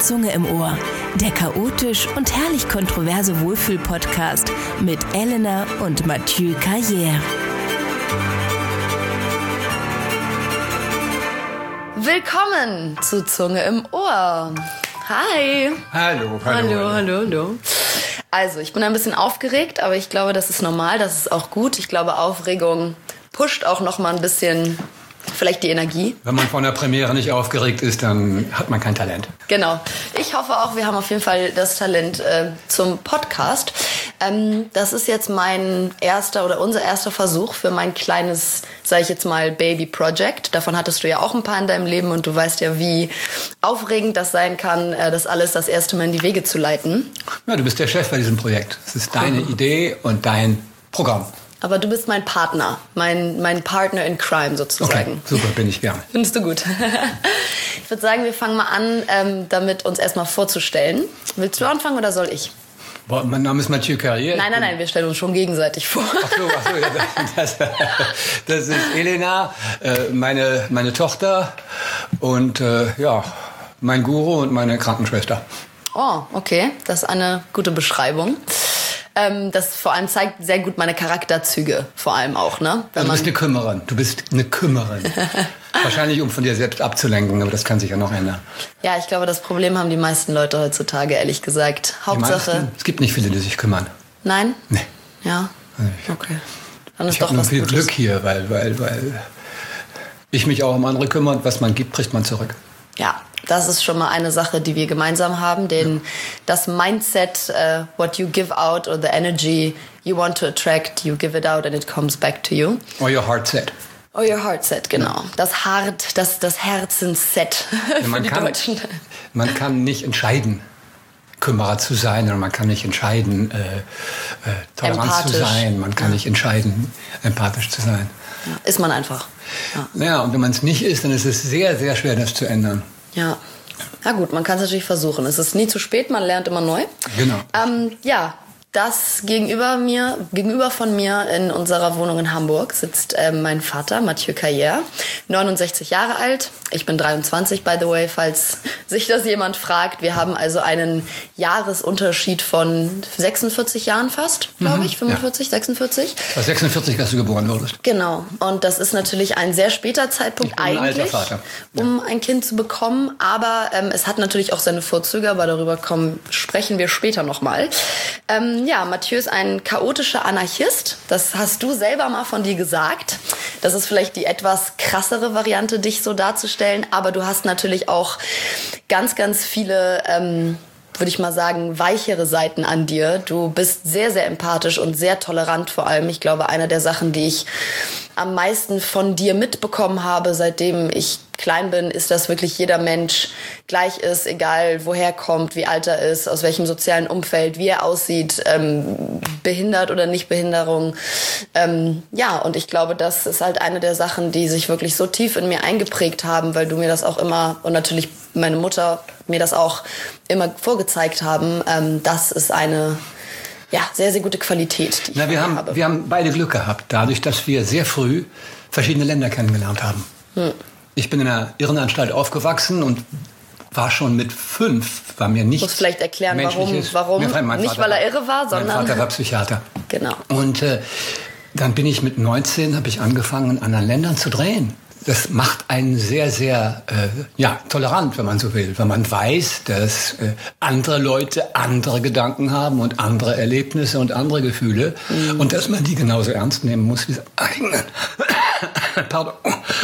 Zunge im Ohr, der chaotisch und herrlich kontroverse Wohlfühl-Podcast mit Elena und Mathieu Carrière. Willkommen zu Zunge im Ohr. Hi. Hallo. Also, ich bin ein bisschen aufgeregt, aber ich glaube, das ist normal, das ist auch gut. Ich glaube, Aufregung pusht auch noch mal ein bisschen vielleicht die Energie. Wenn man von der Premiere nicht aufgeregt ist, dann hat man kein Talent. Genau. Ich hoffe auch, wir haben auf jeden Fall das Talent zum Podcast. Das ist jetzt unser erster Versuch für mein kleines, sage ich jetzt mal, Baby-Project. Davon hattest du ja auch ein paar in deinem Leben und du weißt ja, wie aufregend das sein kann, das alles das erste Mal in die Wege zu leiten. Ja, du bist der Chef bei diesem Projekt. Es ist deine Idee und dein Programm. Aber du bist mein Partner, mein Partner in Crime sozusagen. Okay, super, bin ich gern. Findest du gut. Ich würde sagen, wir fangen mal an, damit uns erstmal vorzustellen. Willst du anfangen oder soll ich? Boah, mein Name ist Mathieu Carrière. Nein, wir stellen uns schon gegenseitig vor. Ach so, ja, das ist Elena, meine Tochter und mein Guru und meine Krankenschwester. Oh, okay, das ist eine gute Beschreibung. Das vor allem zeigt sehr gut meine Charakterzüge, vor allem auch, ne? Du bist eine Kümmerin. Wahrscheinlich, um von dir selbst abzulenken, aber das kann sich ja noch ändern. Ja, ich glaube, das Problem haben die meisten Leute heutzutage, ehrlich gesagt. Hauptsache... Es gibt nicht viele, die sich kümmern. Nein? Nee. Ja? Okay. Dann ist ich habe nur viel Glück hier, weil ich mich auch um andere kümmere und was man gibt, kriegt man zurück. Ja, das ist schon mal eine Sache, die wir gemeinsam haben, denn das Mindset, what you give out or the energy you want to attract, you give it out and it comes back to you. Or your heart set. Or your heart set, genau. Ja. Das Herzensset für die Deutschen. Man kann nicht entscheiden, Kümmerer zu sein, oder man kann nicht entscheiden, tolerant zu sein, man kann nicht entscheiden, empathisch zu sein. Ja, ist man einfach. Ja, und wenn man es nicht ist, dann ist es sehr, sehr schwer, das zu ändern. Ja. Ja gut, man kann es natürlich versuchen. Es ist nie zu spät, man lernt immer neu. Genau. Das gegenüber von mir in unserer Wohnung in Hamburg sitzt mein Vater, Mathieu Carrière, 69 Jahre alt. Ich bin 23, by the way, falls sich das jemand fragt. Wir haben also einen Jahresunterschied von 46 Jahren fast, glaube ich, 45, ja. 46. 46, als du geboren wurdest. Genau. Und das ist natürlich ein sehr später Zeitpunkt eigentlich, alter Vater. Ja. Um ein Kind zu bekommen. Aber es hat natürlich auch seine Vorzüge, aber darüber sprechen wir später nochmal. Mathieu ist ein chaotischer Anarchist. Das hast du selber mal von dir gesagt. Das ist vielleicht die etwas krassere Variante, dich so darzustellen. Aber du hast natürlich auch ganz, ganz viele, würde ich mal sagen, weichere Seiten an dir. Du bist sehr, sehr empathisch und sehr tolerant vor allem. Ich glaube, eine der Sachen, die ich am meisten von dir mitbekommen habe, seitdem ich klein bin, ist, dass wirklich jeder Mensch gleich ist, egal woher er kommt, wie alt er ist, aus welchem sozialen Umfeld, wie er aussieht, behindert oder nicht Behinderung. Und ich glaube, das ist halt eine der Sachen, die sich wirklich so tief in mir eingeprägt haben, weil du mir das auch immer und natürlich meine Mutter mir das auch immer vorgezeigt haben. Das ist eine sehr, sehr gute Qualität, die ich habe. Wir haben beide Glück gehabt, dadurch, dass wir sehr früh verschiedene Länder kennengelernt haben. Ich bin in einer Irrenanstalt aufgewachsen und war schon mit 5, war mir nicht. Du musst vielleicht erklären, warum nicht, weil er irre war, sondern... Mein Vater war Psychiater. Genau. Und dann bin ich mit 19, habe ich angefangen, in anderen Ländern zu drehen. Das macht einen sehr, sehr tolerant, wenn man so will. Wenn man weiß, dass andere Leute andere Gedanken haben und andere Erlebnisse und andere Gefühle. Und dass man die genauso ernst nehmen muss wie seine eigenen. Pardon.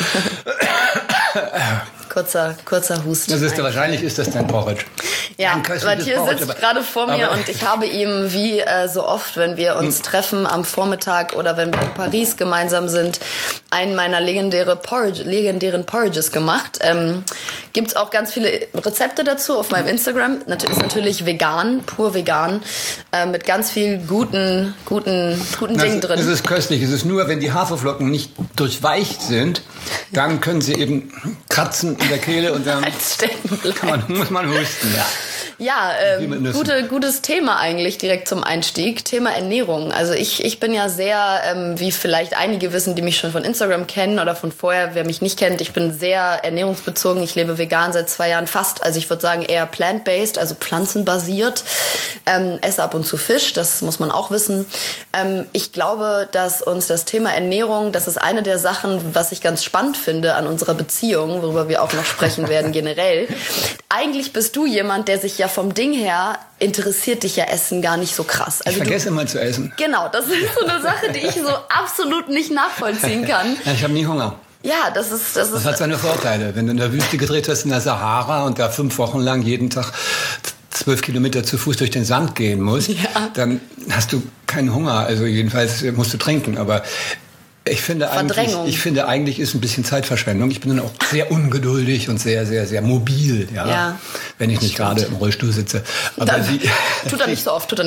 Kurzer Husten. Wahrscheinlich ist das dein Porridge. Ja, Mathieu sitzt gerade vor mir und ich habe ihm, wie so oft, wenn wir uns treffen am Vormittag oder wenn wir in Paris gemeinsam sind, einen meiner legendären Porridges gemacht. Gibt's auch ganz viele Rezepte dazu auf meinem Instagram. Ist natürlich vegan, pur vegan, mit ganz viel guten Dingen drin. Es ist köstlich. Es ist nur, wenn die Haferflocken nicht durchweicht sind, dann können sie eben kratzen in der Kehle und dann muss man husten. Ja, gutes Thema eigentlich direkt zum Einstieg. Thema Ernährung. Also ich bin ja sehr, wie vielleicht einige wissen, die mich schon von Instagram kennen oder von vorher, wer mich nicht kennt, ich bin sehr ernährungsbezogen. Ich lebe vegan seit 2 Jahren fast. Also ich würde sagen eher plant-based, also pflanzenbasiert. Esse ab und zu Fisch, das muss man auch wissen. Ich glaube, dass uns das Thema Ernährung, das ist eine der Sachen, was ich ganz spannend finde an unserer Beziehung, worüber wir auch noch sprechen werden generell. Eigentlich bist du jemand, der sich ja vom Ding her interessiert dich ja Essen gar nicht so krass. Also ich vergesse immer zu essen. Genau, das ist so eine Sache, die ich so absolut nicht nachvollziehen kann. Ja, ich habe nie Hunger. Ja, das hat seine Vorteile. Wenn du in der Wüste gedreht hast in der Sahara und da 5 Wochen lang jeden Tag 12 Kilometer zu Fuß durch den Sand gehen musst, dann hast du keinen Hunger. Also jedenfalls musst du trinken. Aber ich finde eigentlich ist ein bisschen Zeitverschwendung. Ich bin dann auch sehr ungeduldig und sehr, sehr, sehr mobil, wenn ich nicht gerade im Rollstuhl sitze. Aber tut er nicht so oft.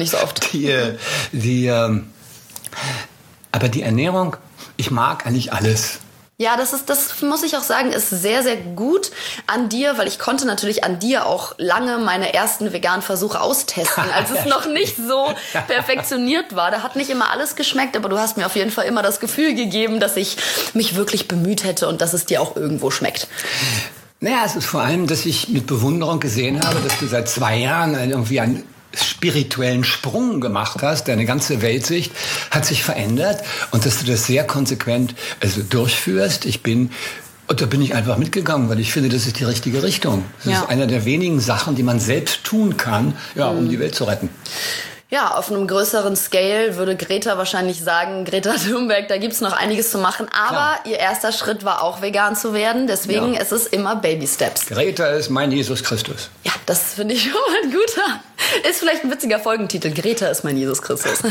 Aber die Ernährung, ich mag eigentlich alles. Ja, das muss ich auch sagen, ist sehr, sehr gut an dir, weil ich konnte natürlich an dir auch lange meine ersten veganen Versuche austesten, als es noch nicht so perfektioniert war. Da hat nicht immer alles geschmeckt, aber du hast mir auf jeden Fall immer das Gefühl gegeben, dass ich mich wirklich bemüht hätte und dass es dir auch irgendwo schmeckt. Naja, es ist vor allem, dass ich mit Bewunderung gesehen habe, dass du seit 2 Jahren irgendwie einen spirituellen Sprung gemacht hast, deine ganze Weltsicht hat sich verändert und dass du das sehr konsequent durchführst. Und da bin ich einfach mitgegangen, weil ich finde, das ist die richtige Richtung. Das ist einer der wenigen Sachen, die man selbst tun kann, um die Welt zu retten. Ja, auf einem größeren Scale würde Greta wahrscheinlich sagen, Greta Thunberg, da gibt's noch einiges zu machen. Aber ihr erster Schritt war auch vegan zu werden. Deswegen ist es immer Baby Steps. Greta ist mein Jesus Christus. Ja, das finde ich schon mal ein guter. Ist vielleicht ein witziger Folgentitel. Greta ist mein Jesus Christus.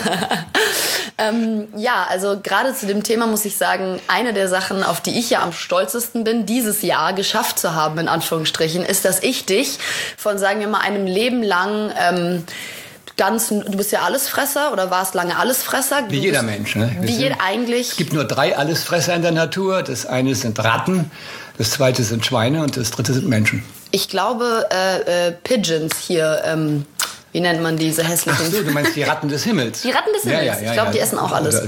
Also gerade zu dem Thema muss ich sagen, eine der Sachen, auf die ich ja am stolzesten bin, dieses Jahr geschafft zu haben, in Anführungsstrichen, ist, dass ich dich von, sagen wir mal, einem Leben lang... du bist ja Allesfresser oder warst lange Allesfresser. Wie jeder Mensch, ne? Eigentlich. Es gibt nur 3 Allesfresser in der Natur. Das eine sind Ratten, das zweite sind Schweine und das dritte sind Menschen. Ich glaube, Pigeons hier, wie nennt man diese hässlichen... Ach so, du meinst die Ratten des Himmels. Die Ratten des Himmels, ja, ich glaube, die essen auch alles.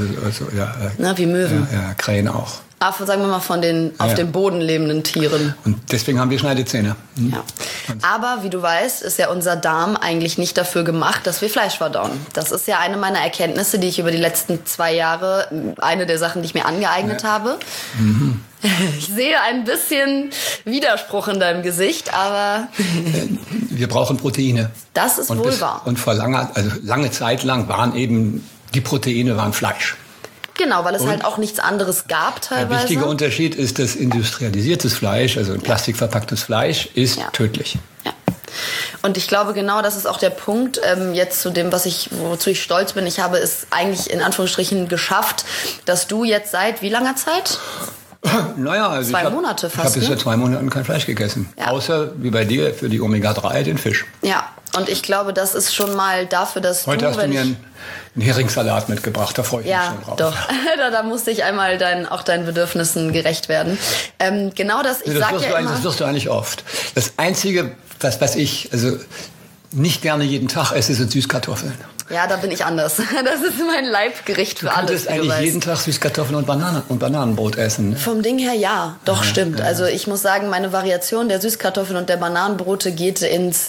Wie Möwen. Ja, Krähen auch. Aber sagen wir mal von den auf dem Boden lebenden Tieren. Und deswegen haben wir Schneidezähne. Ja. Aber wie du weißt, ist ja unser Darm eigentlich nicht dafür gemacht, dass wir Fleisch verdauen. Das ist ja eine meiner Erkenntnisse, die ich über die letzten 2 Jahre, eine der Sachen, die ich mir angeeignet habe. Mhm. Ich sehe ein bisschen Widerspruch in deinem Gesicht, aber... Wir brauchen Proteine. Das ist wohl wahr. Und lange Zeit lang waren eben die Proteine Fleisch. Genau, weil es halt auch nichts anderes gab teilweise. Der wichtige Unterschied ist, dass industrialisiertes Fleisch, also in Plastik verpacktes Fleisch, ist tödlich. Ja. Und ich glaube, genau das ist auch der Punkt, jetzt zu dem, wozu ich stolz bin. Ich habe es eigentlich in Anführungsstrichen geschafft, dass du jetzt seit wie langer Zeit? Naja, also 2 Monate fast. Ich habe bis seit 2 Monaten kein Fleisch gegessen. Ja. Außer, wie bei dir, für die Omega-3 den Fisch. Ja, und ich glaube, das ist schon mal dafür, dass Heute hast du mir einen Heringssalat mitgebracht, da freue ich mich schon drauf. Doch. Da musste ich einmal deinen Bedürfnissen gerecht werden. Genau das, ich sage ja immer... Das wirst du eigentlich oft. Das Einzige, was ich nicht gerne jeden Tag esse, sind Süßkartoffeln. Ja, da bin ich anders. Das ist mein Leibgericht für alles. Du könntest eigentlich jeden Tag Süßkartoffeln und Bananenbrot essen. Ne? Vom Ding her ja, doch stimmt. Ja. Also ich muss sagen, meine Variation der Süßkartoffeln und der Bananenbrote geht ins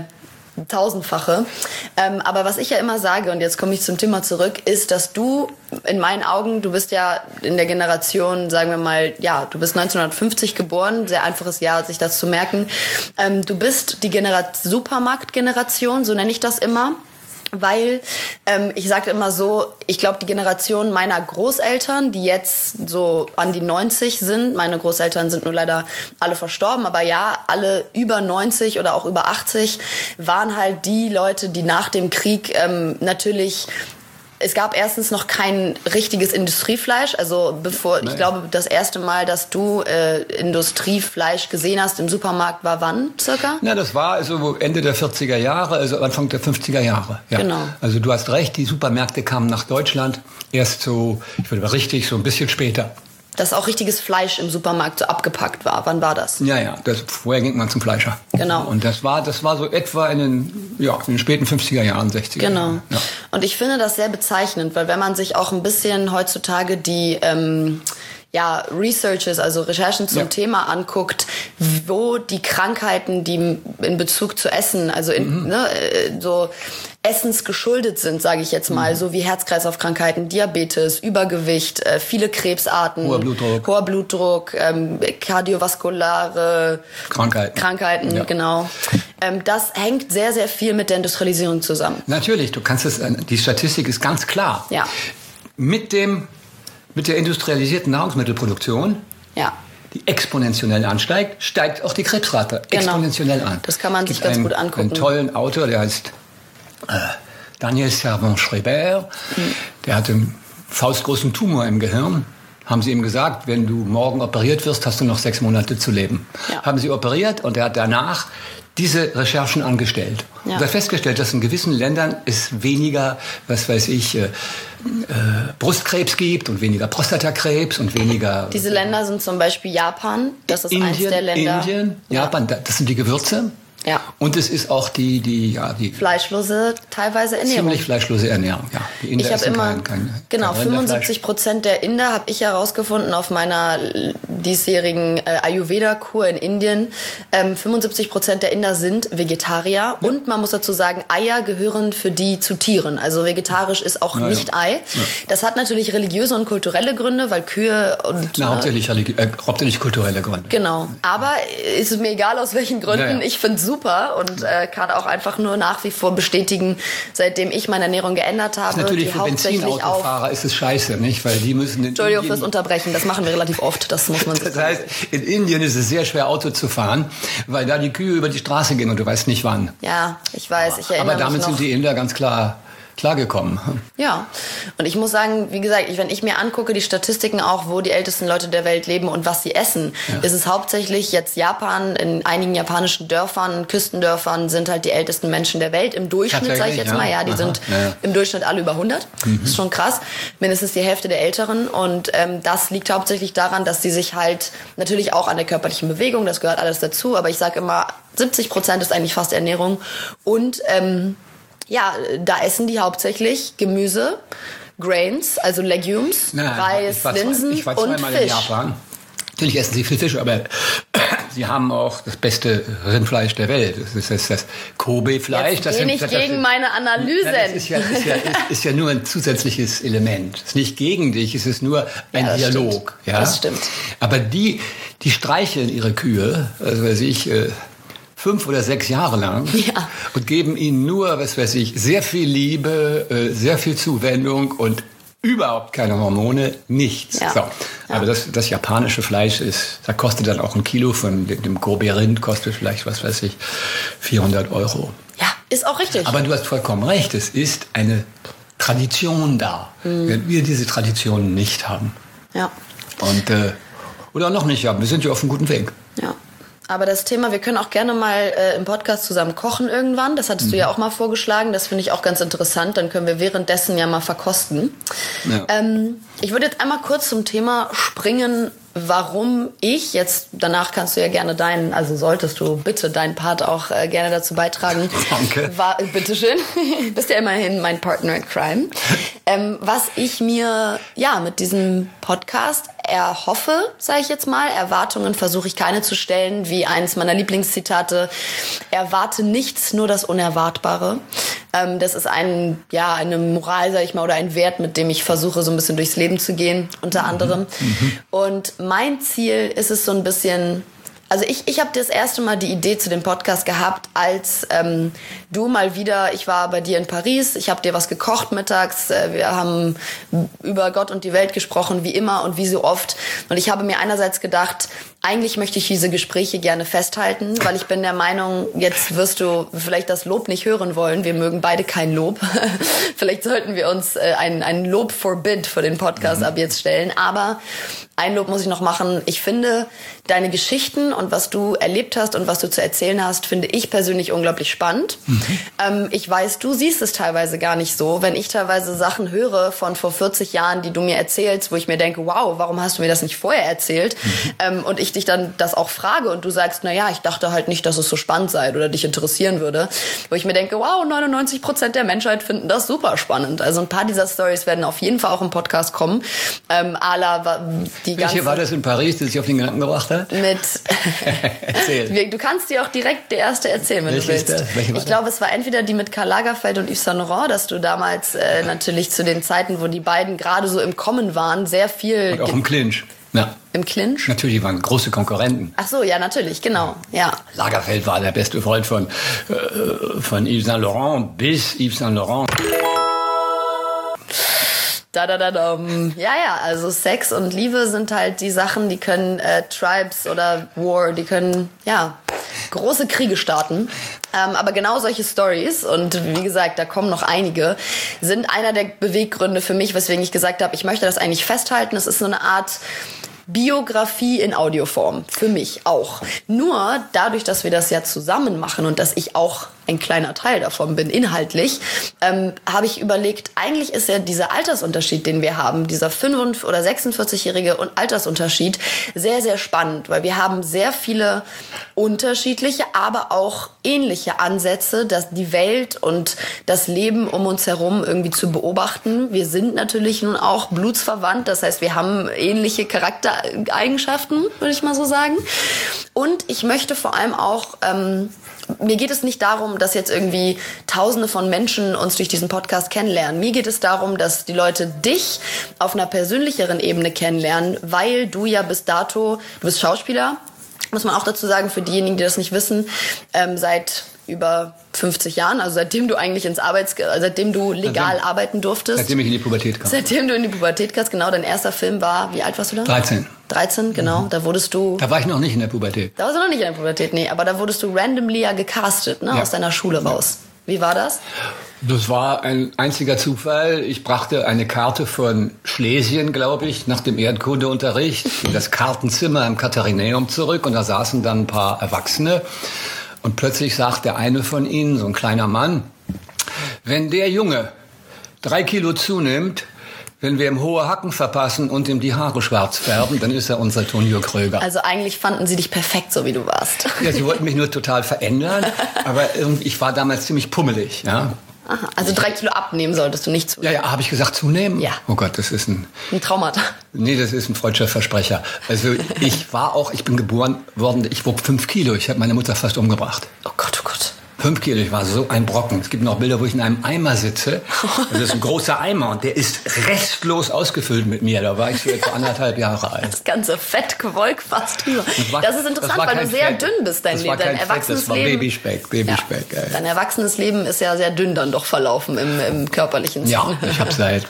1000-fache. Aber was ich ja immer sage, und jetzt komme ich zum Thema zurück, ist, dass du in meinen Augen, du bist ja in der Generation, sagen wir mal, du bist 1950 geboren, sehr einfaches Jahr, sich das zu merken. Du bist die Supermarktgeneration, so nenne ich das immer. Weil, ich sage immer so, ich glaube, die Generation meiner Großeltern, die jetzt so an die 90 sind, meine Großeltern sind nur leider alle verstorben, aber ja, alle über 90 oder auch über 80 waren halt die Leute, die nach dem Krieg natürlich... Es gab erstens noch kein richtiges Industriefleisch. Also ich glaube, das erste Mal, dass du Industriefleisch gesehen hast im Supermarkt, war wann circa? Na, das war also Ende der 40er Jahre, also Anfang der 50er Jahre. Ja. Genau. Also du hast recht, die Supermärkte kamen nach Deutschland erst so, ich würde mal richtig, so ein bisschen später. dass auch richtiges Fleisch im Supermarkt so abgepackt war. Wann war das? Ja. Vorher ging man zum Fleischer. Genau. Und das war so etwa in den späten 50er Jahren, 60er Genau. Jahren. Ja. Und ich finde das sehr bezeichnend, weil wenn man sich auch ein bisschen heutzutage die Researches, also Recherchen zum Thema anguckt, wo die Krankheiten, die in Bezug zu Essen, also so essensgeschuldet sind, sage ich jetzt mal, so wie Herz-Kreislauf-Krankheiten, Diabetes, Übergewicht, viele Krebsarten, hoher Blutdruck, kardiovaskulare Krankheiten, genau. Das hängt sehr, sehr viel mit der Industrialisierung zusammen. Natürlich, die Statistik ist ganz klar. Ja. Mit der industrialisierten Nahrungsmittelproduktion, die exponentiell ansteigt, steigt auch die Krebsrate exponentiell an. Das kann man sich ganz gut angucken. Einen tollen Autor, der heißt Daniel Servan-Schreiber, der hat einen faustgroßen Tumor im Gehirn. Haben sie ihm gesagt, wenn du morgen operiert wirst, hast du noch 6 Monate zu leben. Ja. Haben sie operiert und er hat danach diese Recherchen angestellt. Ja. Und er hat festgestellt, dass in gewissen Ländern es weniger, Brustkrebs gibt und weniger Prostatakrebs und weniger... Diese Länder sind zum Beispiel Japan, das ist eins der Länder. Indien, Japan, das sind die Gewürze. Ja. Und es ist auch die fleischlose teilweise Ernährung. Ziemlich fleischlose Ernährung, ja. Die Inder essen kein 75% der Inder habe ich herausgefunden auf meiner diesjährigen Ayurveda-Kur in Indien. 75% der Inder sind Vegetarier und man muss dazu sagen, Eier gehören für die zu Tieren. Also vegetarisch ist auch nicht Ei. Ja. Das hat natürlich religiöse und kulturelle Gründe, weil Kühe und... hauptsächlich kulturelle Gründe. Genau. Aber ist mir egal aus welchen Gründen. Ja. Ich finde super und kann auch einfach nur nach wie vor bestätigen, seitdem ich meine Ernährung geändert habe. Das ist natürlich für Benzinautofahrer ist es scheiße, nicht? Weil die müssen Entschuldigung fürs Unterbrechen, das machen wir relativ oft, das muss man sagen. Das heißt, in Indien ist es sehr schwer, Auto zu fahren, weil da die Kühe über die Straße gehen und du weißt nicht wann. Ja, ich weiß, ich erinnere mich noch. Aber damit sind die Inder ganz klargekommen. Ja, und ich muss sagen, wie gesagt, wenn ich mir angucke, die Statistiken auch, wo die ältesten Leute der Welt leben und was sie essen, ist es hauptsächlich jetzt Japan. In einigen japanischen Dörfern, Küstendörfern sind halt die ältesten Menschen der Welt. Im Durchschnitt, sage ich jetzt mal, die sind im Durchschnitt alle über 100. Das ist schon krass. Mindestens die Hälfte der Älteren. Und das liegt hauptsächlich daran, dass sie sich halt natürlich auch an der körperlichen Bewegung, das gehört alles dazu, aber ich sage immer, 70% ist eigentlich fast Ernährung. Und da essen die hauptsächlich Gemüse, Grains, also Legumes, Reis, Linsen und Fisch. Ich war zweimal in Japan. Natürlich essen sie viel Fisch, aber sie haben auch das beste Rindfleisch der Welt. Das ist das Kobe-Fleisch. Jetzt geh nicht gegen meine Analysen. Das ist ja nur ein zusätzliches Element. Es ist nicht gegen dich, es ist nur ein Dialog. Stimmt. Ja? Das stimmt. Aber die streicheln ihre Kühe, also 5 oder 6 Jahre lang und geben ihnen nur, sehr viel Liebe, sehr viel Zuwendung und überhaupt keine Hormone, nichts. Ja. So. Aber das japanische Fleisch da kostet dann auch ein Kilo von dem Kobe-Rind, kostet vielleicht, 400 €. Ja, ist auch richtig. Aber du hast vollkommen recht, es ist eine Tradition da. Wenn wir diese Tradition nicht haben. Ja. Oder noch nicht haben, wir sind ja auf einem guten Weg. Ja. Aber das Thema, wir können auch gerne mal im Podcast zusammen kochen irgendwann. Das hattest du ja auch mal vorgeschlagen. Das finde ich auch ganz interessant. Dann können wir währenddessen ja mal verkosten. Ja. Ich würde jetzt einmal kurz zum Thema springen, warum danach kannst du ja gerne solltest du bitte deinen Part auch gerne dazu beitragen. Danke. Bitteschön. Bist ja immerhin mein Partner in Crime. Was ich mir, mit diesem Podcast erhoffe, sage ich jetzt mal, Erwartungen versuche ich keine zu stellen, wie eines meiner Lieblingszitate, erwarte nichts, nur das Unerwartbare. Das ist eine Moral, sage ich mal, oder ein Wert, mit dem ich versuche, so ein bisschen durchs Leben zu gehen, unter anderem. Und mein Ziel ist es so ein bisschen... Also ich habe das erste Mal die Idee zu dem Podcast gehabt, als du mal wieder, ich war bei dir in Paris, ich habe dir was gekocht mittags, wir haben über Gott und die Welt gesprochen, wie immer und wie so oft. Und ich habe mir einerseits gedacht, eigentlich möchte ich diese Gespräche gerne festhalten, weil ich bin der Meinung, jetzt wirst du vielleicht das Lob nicht hören wollen. Wir mögen beide kein Lob. Vielleicht sollten wir uns ein Lob-Forbid für den Podcast ab jetzt stellen. Aber ein Lob muss ich noch machen. Ich finde deine Geschichten und was du erlebt hast und was du zu erzählen hast, finde ich persönlich unglaublich spannend. Ich weiß, du siehst es teilweise gar nicht so. Wenn ich teilweise Sachen höre von vor 40 Jahren, die du mir erzählst, wo ich mir denke, wow, warum hast du mir das nicht vorher erzählt? Und ich dich dann das auch frage und du sagst, naja, ich dachte halt nicht, dass es so spannend sei oder dich interessieren würde. Wo ich mir denke, wow, 99% der Menschheit finden das super spannend. Also ein paar dieser Stories werden auf jeden Fall auch im Podcast kommen. Welche war das in Paris, das sich auf den Gedanken gebracht hat? Erzähl. Du kannst dir auch direkt die erste erzählen, wenn du willst. Ich glaube, es war entweder die mit Karl Lagerfeld und Yves Saint Laurent, dass du damals natürlich zu den Zeiten, wo die beiden gerade so im Kommen waren, sehr viel... Und auch im Clinch. Ja. Im Clinch? Natürlich, die waren große Konkurrenten. Ach so, ja, natürlich, genau. Ja. Lagerfeld war der beste Freund von Yves Saint Laurent bis Yves Saint Laurent. Ja, also Sex und Liebe sind halt die Sachen, die können Tribes oder War, die können, große Kriege starten. Aber genau solche Stories, und wie gesagt, da kommen noch einige, sind einer der Beweggründe für mich, weswegen ich gesagt habe, ich möchte das eigentlich festhalten. Es ist so eine Art Biografie in Audioform, für mich auch. Nur dadurch, dass wir das ja zusammen machen und dass ich auch ein kleiner Teil davon bin, inhaltlich, habe ich überlegt, eigentlich ist ja dieser Altersunterschied, den wir haben, dieser 45- oder 46-jährige Altersunterschied, sehr, sehr spannend, weil wir haben sehr viele unterschiedliche, aber auch ähnliche Ansätze, dass die Welt und das Leben um uns herum irgendwie zu beobachten. Wir sind natürlich nun auch blutsverwandt, das heißt, wir haben ähnliche Charaktereigenschaften, würde ich mal so sagen. Und ich möchte vor allem auch... mir geht es nicht darum, dass jetzt irgendwie Tausende von Menschen uns durch diesen Podcast kennenlernen. Mir geht es darum, dass die Leute dich auf einer persönlicheren Ebene kennenlernen, weil du ja bis dato, du bist Schauspieler, muss man auch dazu sagen, für diejenigen, die das nicht wissen, seit über 50 Jahren, also seitdem du eigentlich seitdem du legal arbeiten durftest. Seitdem ich in die Pubertät kam. Seitdem du in die Pubertät kamst, genau. Dein erster Film war, wie alt warst du da? 13. 13, genau. Da wurdest du... Da war ich noch nicht in der Pubertät. Da warst du noch nicht in der Pubertät, nee. Aber da wurdest du randomly gecastet, ne? Ja. Aus deiner Schule raus. Wie war das? Das war ein einziger Zufall. Ich brachte eine Karte von Schlesien, glaube ich, nach dem Erdkundeunterricht in das Kartenzimmer im Katharineum zurück. Und da saßen dann ein paar Erwachsene. Und plötzlich sagt der eine von ihnen, so ein kleiner Mann, wenn der Junge 3 Kilo zunimmt, wenn wir ihm hohe Hacken verpassen und ihm die Haare schwarz färben, dann ist er unser Tonio Kröger. Also eigentlich fanden sie dich perfekt, so wie du warst. Ja, sie wollten mich nur total verändern, aber ich war damals ziemlich pummelig, ja. Aha, also 3 Kilo abnehmen solltest du nicht zunehmen. Ja, habe ich gesagt zunehmen? Ja. Oh Gott, das ist ein Traumata. Nee, das ist ein freudscher Versprecher. Also ich bin geboren worden, ich wog 5 Kilo. Ich habe meine Mutter fast umgebracht. Oh Gott, oh Gott. 5 Kilo, ich war so ein Brocken. Es gibt noch Bilder, wo ich in einem Eimer sitze. Das ist ein großer Eimer und der ist restlos ausgefüllt mit mir. Da war ich so etwa 1,5 Jahre alt. Das ganze Fettgewolk fast drüber. Das ist interessant, weil du sehr dünn bist, dein Leben. Dein erwachsenes das war Leben. Babyspeck. Ja. Dein erwachsenes Leben ist ja sehr dünn dann doch verlaufen im körperlichen Sinn. Ja, ich habe seit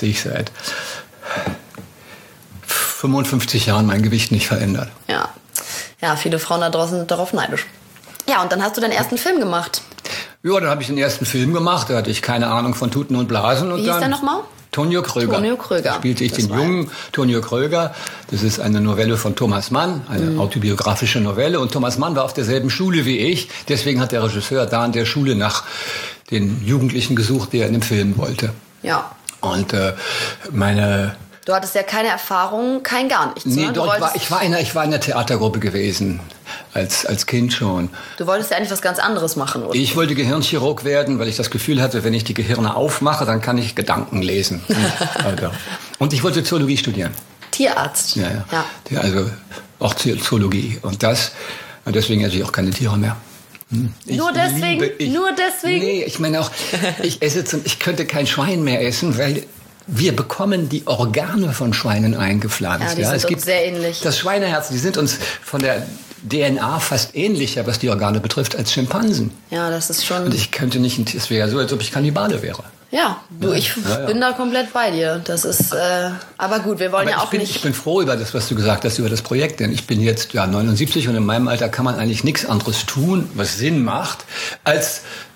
55 Jahren mein Gewicht nicht verändert. Ja, viele Frauen da draußen sind darauf neidisch. Ja, und dann hast du deinen ersten Film gemacht. Ja, dann habe ich den ersten Film gemacht. Da hatte ich keine Ahnung von Tuten und Blasen. Und wie hieß der nochmal? Tonio Kröger. Tonio Kröger. Da spielte ich den jungen Tonio Kröger. Das ist eine Novelle von Thomas Mann, eine autobiografische Novelle. Und Thomas Mann war auf derselben Schule wie ich. Deswegen hat der Regisseur da an der Schule nach den Jugendlichen gesucht, die er in dem Film wollte. Ja. Und Du hattest ja keine Erfahrung, kein gar nichts. Nee, ne? ich war in einer Theatergruppe gewesen, als Kind schon. Du wolltest ja eigentlich was ganz anderes machen, oder? Ich wollte Gehirnchirurg werden, weil ich das Gefühl hatte, wenn ich die Gehirne aufmache, dann kann ich Gedanken lesen. Und ich wollte Zoologie studieren. Tierarzt? Ja. Also auch Zoologie. Und deswegen esse ich auch keine Tiere mehr. Nur deswegen? Nee, ich meine auch, ich könnte kein Schwein mehr essen, weil... Wir bekommen die Organe von Schweinen eingepflanzt. Ja, die sind uns sehr ähnlich. Das Schweineherz, die sind uns von der DNA fast ähnlicher, was die Organe betrifft, als Schimpansen. Ja, das ist schon... Und ich könnte nicht, es wäre so, als ob ich Kannibale wäre. Ja, ich bin da komplett bei dir. Das ist, aber gut, wir wollen ja auch nicht... Ich bin froh über das, was du gesagt hast, über das Projekt, denn ich bin jetzt 79 und in meinem Alter kann man eigentlich nichts anderes tun, was Sinn macht, als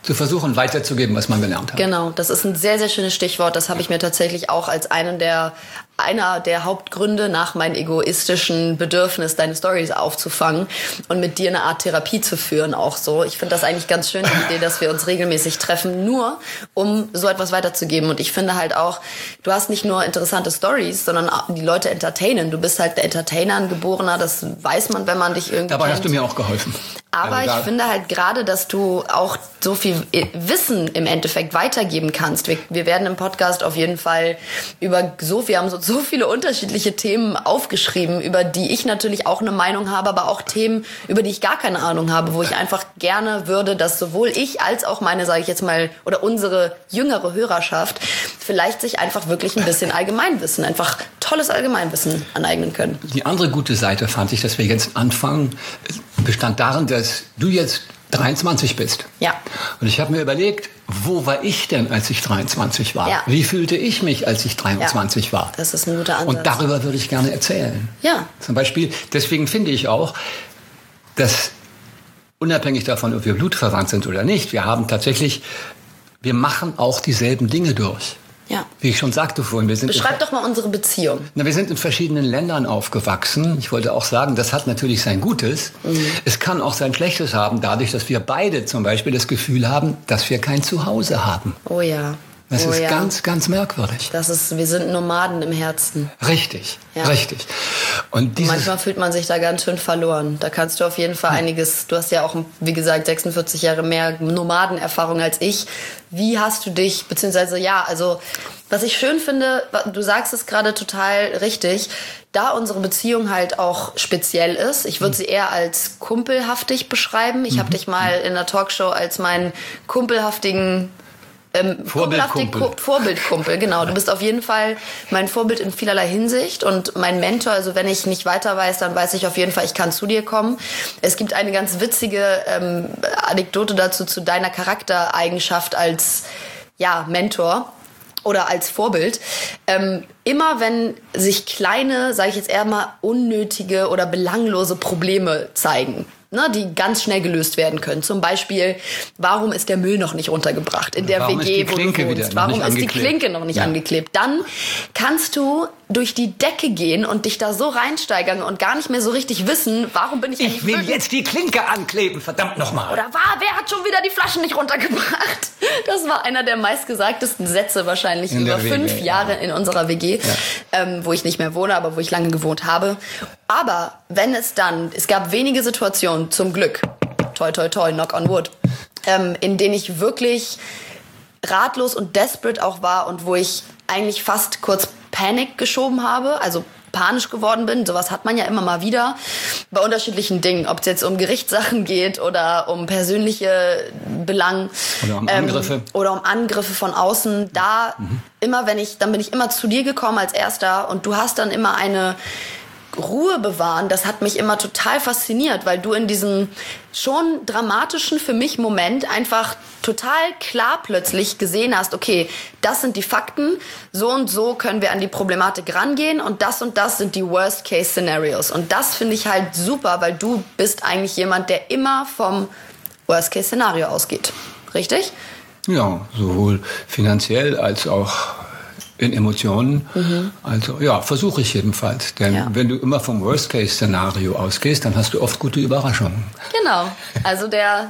zu versuchen, weiterzugeben, was man gelernt hat. Genau, das ist ein sehr, sehr schönes Stichwort. Das habe ich mir tatsächlich auch als einer der Hauptgründe nach meinem egoistischen Bedürfnis, deine Storys aufzufangen und mit dir eine Art Therapie zu führen auch so. Ich finde das eigentlich ganz schön, die Idee, dass wir uns regelmäßig treffen, nur um so etwas weiterzugeben. Und ich finde halt auch, du hast nicht nur interessante Stories, sondern auch die Leute entertainen. Du bist halt der Entertainer, ein Geborener, das weiß man, wenn man dich irgendwie Dabei kennt. hast du mir auch geholfen. Aber ich finde halt gerade, dass du auch so viel Wissen im Endeffekt weitergeben kannst. Wir werden im Podcast auf jeden Fall wir haben so viele unterschiedliche Themen aufgeschrieben, über die ich natürlich auch eine Meinung habe, aber auch Themen, über die ich gar keine Ahnung habe, wo ich einfach gerne würde, dass sowohl ich als auch meine, sage ich jetzt mal, oder unsere jüngere Hörerschaft vielleicht sich einfach wirklich ein bisschen Allgemeinwissen, einfach tolles Allgemeinwissen aneignen können. Die andere gute Seite fand ich, dass wir jetzt anfangen, bestand darin, dass du jetzt 23 bist. Ja. Und ich habe mir überlegt, wo war ich denn, als ich 23 war? Ja. Wie fühlte ich mich, als ich 23 war? Das ist ein guter Ansatz. Und darüber würde ich gerne erzählen. Ja. Zum Beispiel, deswegen finde ich auch, dass unabhängig davon, ob wir blutsverwandt sind oder nicht, wir machen auch dieselben Dinge durch. Ja. Wie ich schon sagte vorhin, beschreib doch mal unsere Beziehung. Wir sind in verschiedenen Ländern aufgewachsen. Ich wollte auch sagen, das hat natürlich sein Gutes. Es kann auch sein Schlechtes haben, dadurch, dass wir beide zum Beispiel das Gefühl haben, dass wir kein Zuhause haben. Oh ja. Das ist ganz, ganz merkwürdig. Wir sind Nomaden im Herzen. Richtig, ja. Richtig. Und manchmal fühlt man sich da ganz schön verloren. Da kannst du auf jeden Fall einiges, du hast ja auch, wie gesagt, 46 Jahre mehr Nomadenerfahrung als ich. Wie hast du dich, beziehungsweise was ich schön finde, du sagst es gerade total richtig, da unsere Beziehung halt auch speziell ist. Ich würde sie eher als kumpelhaftig beschreiben. Ich habe dich mal in der Talkshow als meinen kumpelhaftigen Vorbildkumpel, genau. Du bist auf jeden Fall mein Vorbild in vielerlei Hinsicht und mein Mentor. Also wenn ich nicht weiter weiß, dann weiß ich auf jeden Fall, ich kann zu dir kommen. Es gibt eine ganz witzige Anekdote dazu zu deiner Charaktereigenschaft als Mentor oder als Vorbild. Immer wenn sich kleine, sage ich jetzt eher mal, unnötige oder belanglose Probleme zeigen, die ganz schnell gelöst werden können. Zum Beispiel, warum ist der Müll noch nicht runtergebracht in der WG, wo du wohnst? Warum ist die Klinke noch nicht angeklebt? Dann kannst du durch die Decke gehen und dich da so reinsteigern und gar nicht mehr so richtig wissen, warum bin ich eigentlich... Ich will jetzt die Klinke ankleben, verdammt nochmal. Oder wer hat schon wieder die Flaschen nicht runtergebracht? Das war einer der meistgesagtesten Sätze wahrscheinlich über 5 Jahre in unserer WG, wo ich nicht mehr wohne, aber wo ich lange gewohnt habe. Aber es gab wenige Situationen, zum Glück, toi toi toi, knock on wood, in denen ich wirklich ratlos und desperate auch war und wo ich eigentlich fast kurz Panik geschoben habe, also panisch geworden bin. Sowas hat man ja immer mal wieder bei unterschiedlichen Dingen, ob es jetzt um Gerichtssachen geht oder um persönliche Belange oder um Angriffe von außen. Dann bin ich immer zu dir gekommen als Erster und du hast dann immer eine Ruhe bewahren, das hat mich immer total fasziniert, weil du in diesem schon dramatischen für mich Moment einfach total klar plötzlich gesehen hast, okay, das sind die Fakten, so und so können wir an die Problematik rangehen und das sind die Worst-Case-Szenarios. Und das finde ich halt super, weil du bist eigentlich jemand, der immer vom Worst-Case-Szenario ausgeht. Richtig? Ja, sowohl finanziell als auch in Emotionen. Also versuche ich jedenfalls. Denn wenn du immer vom Worst-Case-Szenario ausgehst, dann hast du oft gute Überraschungen. Genau. Also wir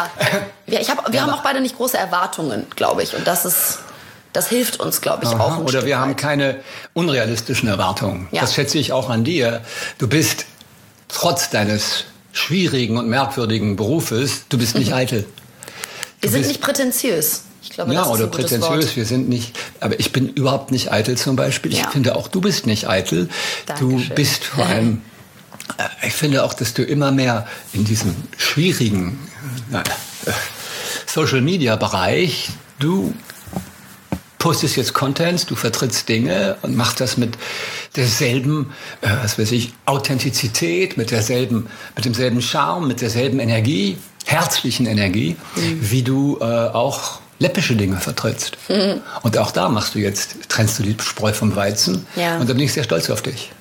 haben auch beide nicht große Erwartungen, glaube ich. Und das hilft uns, glaube ich, auch. Oder wir haben keine unrealistischen Erwartungen. Ja. Das schätze ich auch an dir. Du bist trotz deines schwierigen und merkwürdigen Berufes, du bist nicht eitel. Wir sind nicht prätentiös. Ich glaube, das ist oder ein gutes prätentiös, Wort. Wir sind nicht, aber ich bin überhaupt nicht eitel zum Beispiel. Ich finde auch, du bist nicht eitel. Dankeschön. Du bist vor allem, ich finde auch, dass du immer mehr in diesem schwierigen Social-Media-Bereich, du postest jetzt Contents, du vertrittst Dinge und machst das mit derselben, Authentizität, mit demselben Charme, mit derselben Energie, herzlichen Energie, wie du auch läppische Dinge vertrittst. Und auch da trennst du die Spreu vom Weizen. Ja. Und da bin ich sehr stolz auf dich.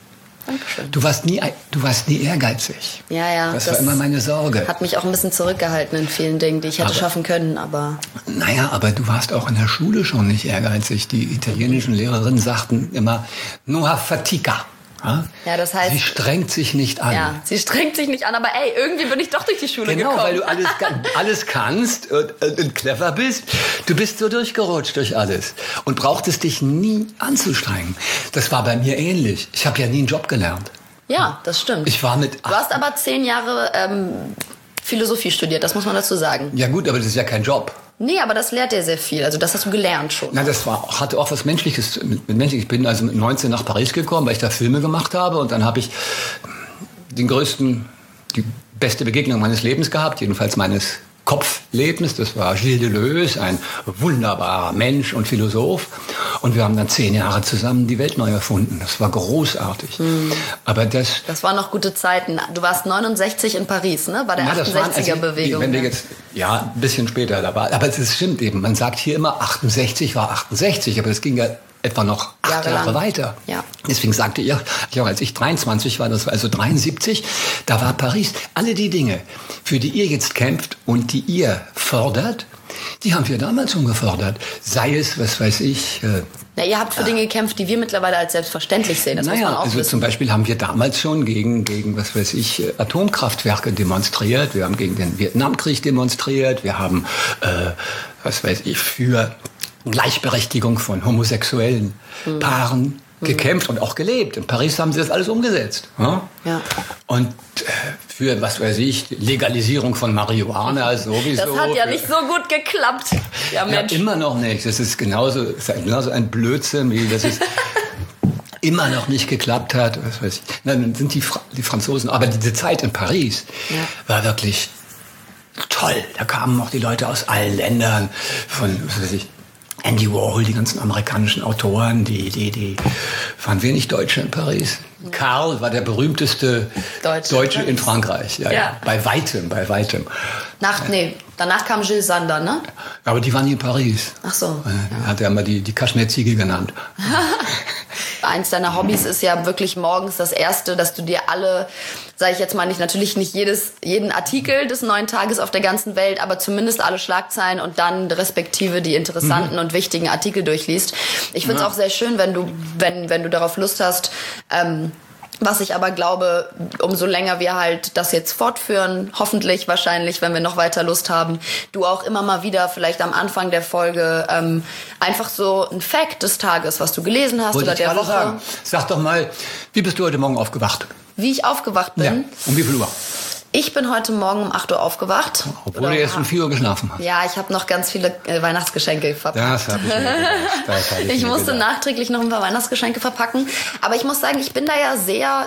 Dankeschön. Du warst nie ehrgeizig. Ja. Das war immer meine Sorge. Hat mich auch ein bisschen zurückgehalten in vielen Dingen, die ich hätte schaffen können, aber... Naja, aber du warst auch in der Schule schon nicht ehrgeizig. Die italienischen Lehrerinnen sagten immer, no fatica. Ja, das heißt... Sie strengt sich nicht an. Ja, sie strengt sich nicht an, aber ey, irgendwie bin ich doch durch die Schule gekommen. Genau, weil du alles kannst und clever bist. Du bist so durchgerutscht durch alles und brauchtest dich nie anzustrengen. Das war bei mir ähnlich. Ich habe ja nie einen Job gelernt. Ja, das stimmt. Ich war mit... Du hast aber 10 Jahre Philosophie studiert, das muss man dazu sagen. Ja gut, aber das ist ja kein Job. Nee, aber das lehrt dir sehr viel. Also das hast du gelernt schon. Na, hatte auch was Menschliches. Ich bin also mit 19 nach Paris gekommen, weil ich da Filme gemacht habe. Und dann habe ich die beste Begegnung meines Lebens gehabt, jedenfalls meines Kopflebens. Das war Gilles Deleuze, ein wunderbarer Mensch und Philosoph. Und wir haben dann 10 Jahre zusammen die Welt neu erfunden. Das war großartig. Aber das waren noch gute Zeiten. Du warst 69 in Paris, ne? Bei der 68er-Bewegung. Wenn wir jetzt, ein bisschen später da war. Aber es stimmt eben. Man sagt hier immer, 68 war 68. Aber das ging ja etwa noch 8 Jahre weiter. Ja. Deswegen sagte ich, als ich 23 war, das war also 73, da war Paris. Alle die Dinge, für die ihr jetzt kämpft und die ihr fordert, die haben wir damals schon gefordert. Sei es, was weiß ich... ihr habt für Dinge gekämpft, die wir mittlerweile als selbstverständlich sehen. Das muss man auch wissen. Zum Beispiel haben wir damals schon gegen was weiß ich, Atomkraftwerke demonstriert. Wir haben gegen den Vietnamkrieg demonstriert. Wir haben, für Gleichberechtigung von homosexuellen Paaren gekämpft und auch gelebt. In Paris haben sie das alles umgesetzt. Ja? Und für, Legalisierung von Marihuana sowieso. Das hat ja nicht so gut geklappt. Ja, Mensch. Ja, immer noch nicht. Das ist genauso ein Blödsinn, wie das ist. Immer noch nicht geklappt hat. Was weiß ich. Dann sind die Franzosen. Aber diese Zeit in Paris war wirklich toll. Da kamen auch die Leute aus allen Ländern von, Andy Warhol, die ganzen amerikanischen Autoren, die waren wir nicht Deutsche in Paris. Karl war der berühmteste Deutsche in Frankreich. Ja. Bei weitem. Danach kam Gilles Sander, ne? Aber die waren nie in Paris. Ach so. Hat er immer die Kaschmirziege genannt. Eins deiner Hobbys ist ja wirklich morgens das Erste, dass du dir alle, sage ich jetzt mal natürlich nicht jeden Artikel des neuen Tages auf der ganzen Welt, aber zumindest alle Schlagzeilen und dann respektive die interessanten und wichtigen Artikel durchliest. Ich finde es auch sehr schön, wenn du darauf Lust hast, was ich aber glaube, umso länger wir halt das jetzt fortführen, hoffentlich, wahrscheinlich, wenn wir noch weiter Lust haben, du auch immer mal wieder vielleicht am Anfang der Folge einfach so ein Fact des Tages, was du gelesen hast oder der Woche. Sagen. Sag doch mal, wie bist du heute Morgen aufgewacht? Wie ich aufgewacht bin? Ja. Um wie viel Uhr? Ich bin heute Morgen um 8 Uhr aufgewacht. Obwohl du erst um 4 Uhr geschlafen hast. Ja, ich habe noch ganz viele Weihnachtsgeschenke verpackt. Das habe ich mir gedacht. Ich musste nachträglich noch ein paar Weihnachtsgeschenke verpacken. Aber ich muss sagen, ich bin da ja sehr,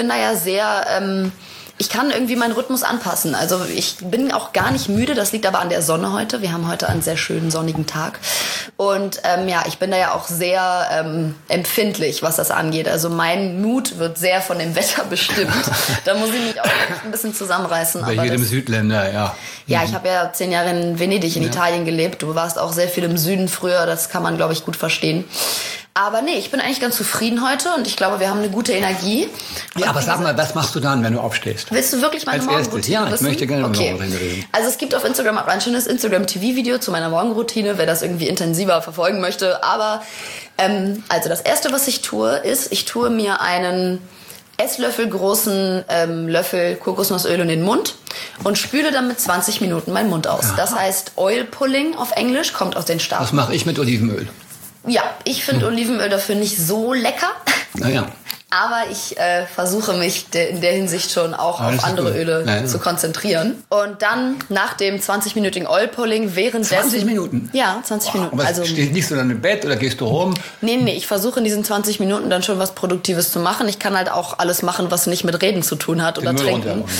ich kann irgendwie meinen Rhythmus anpassen. Also ich bin auch gar nicht müde. Das liegt aber an der Sonne heute. Wir haben heute einen sehr schönen sonnigen Tag. Und ich bin da ja auch sehr empfindlich, was das angeht. Also mein Mut wird sehr von dem Wetter bestimmt. Da muss ich mich auch ein bisschen zusammenreißen. Bei jedem Südländer, ja. Ja, ich habe ja 10 Jahre in Venedig in Italien gelebt. Du warst auch sehr viel im Süden früher. Das kann man, glaube ich, gut verstehen. Aber nee, ich bin eigentlich ganz zufrieden heute und ich glaube, wir haben eine gute Energie. Ja, aber sag mal, was machst du dann, wenn du aufstehst? Willst du wirklich meine Morgenroutine wissen? Ja, ich möchte gerne meine Morgenroutine reden. Also es gibt auf Instagram auch ein schönes Instagram-TV-Video zu meiner Morgenroutine, wer das irgendwie intensiver verfolgen möchte. Aber also das Erste, was ich tue, ist, ich tue mir einen Esslöffel großen Löffel Kokosnussöl in den Mund und spüle dann mit 20 Minuten meinen Mund aus. Aha. Das heißt Oil Pulling auf Englisch, kommt aus den Staaten. Was mache ich mit Olivenöl? Ja, ich finde Olivenöl dafür nicht so lecker. Naja. Aber ich versuche mich in der Hinsicht schon auch auf andere Öle zu konzentrieren. Und dann nach dem 20-minütigen Oil-Pulling währenddessen... 20 Minuten? Ja, 20 Minuten. Aber liegst du dann im Bett oder gehst du rum? Nee, ich versuche in diesen 20 Minuten dann schon was Produktives zu machen. Ich kann halt auch alles machen, was nicht mit Reden zu tun hat oder trinken.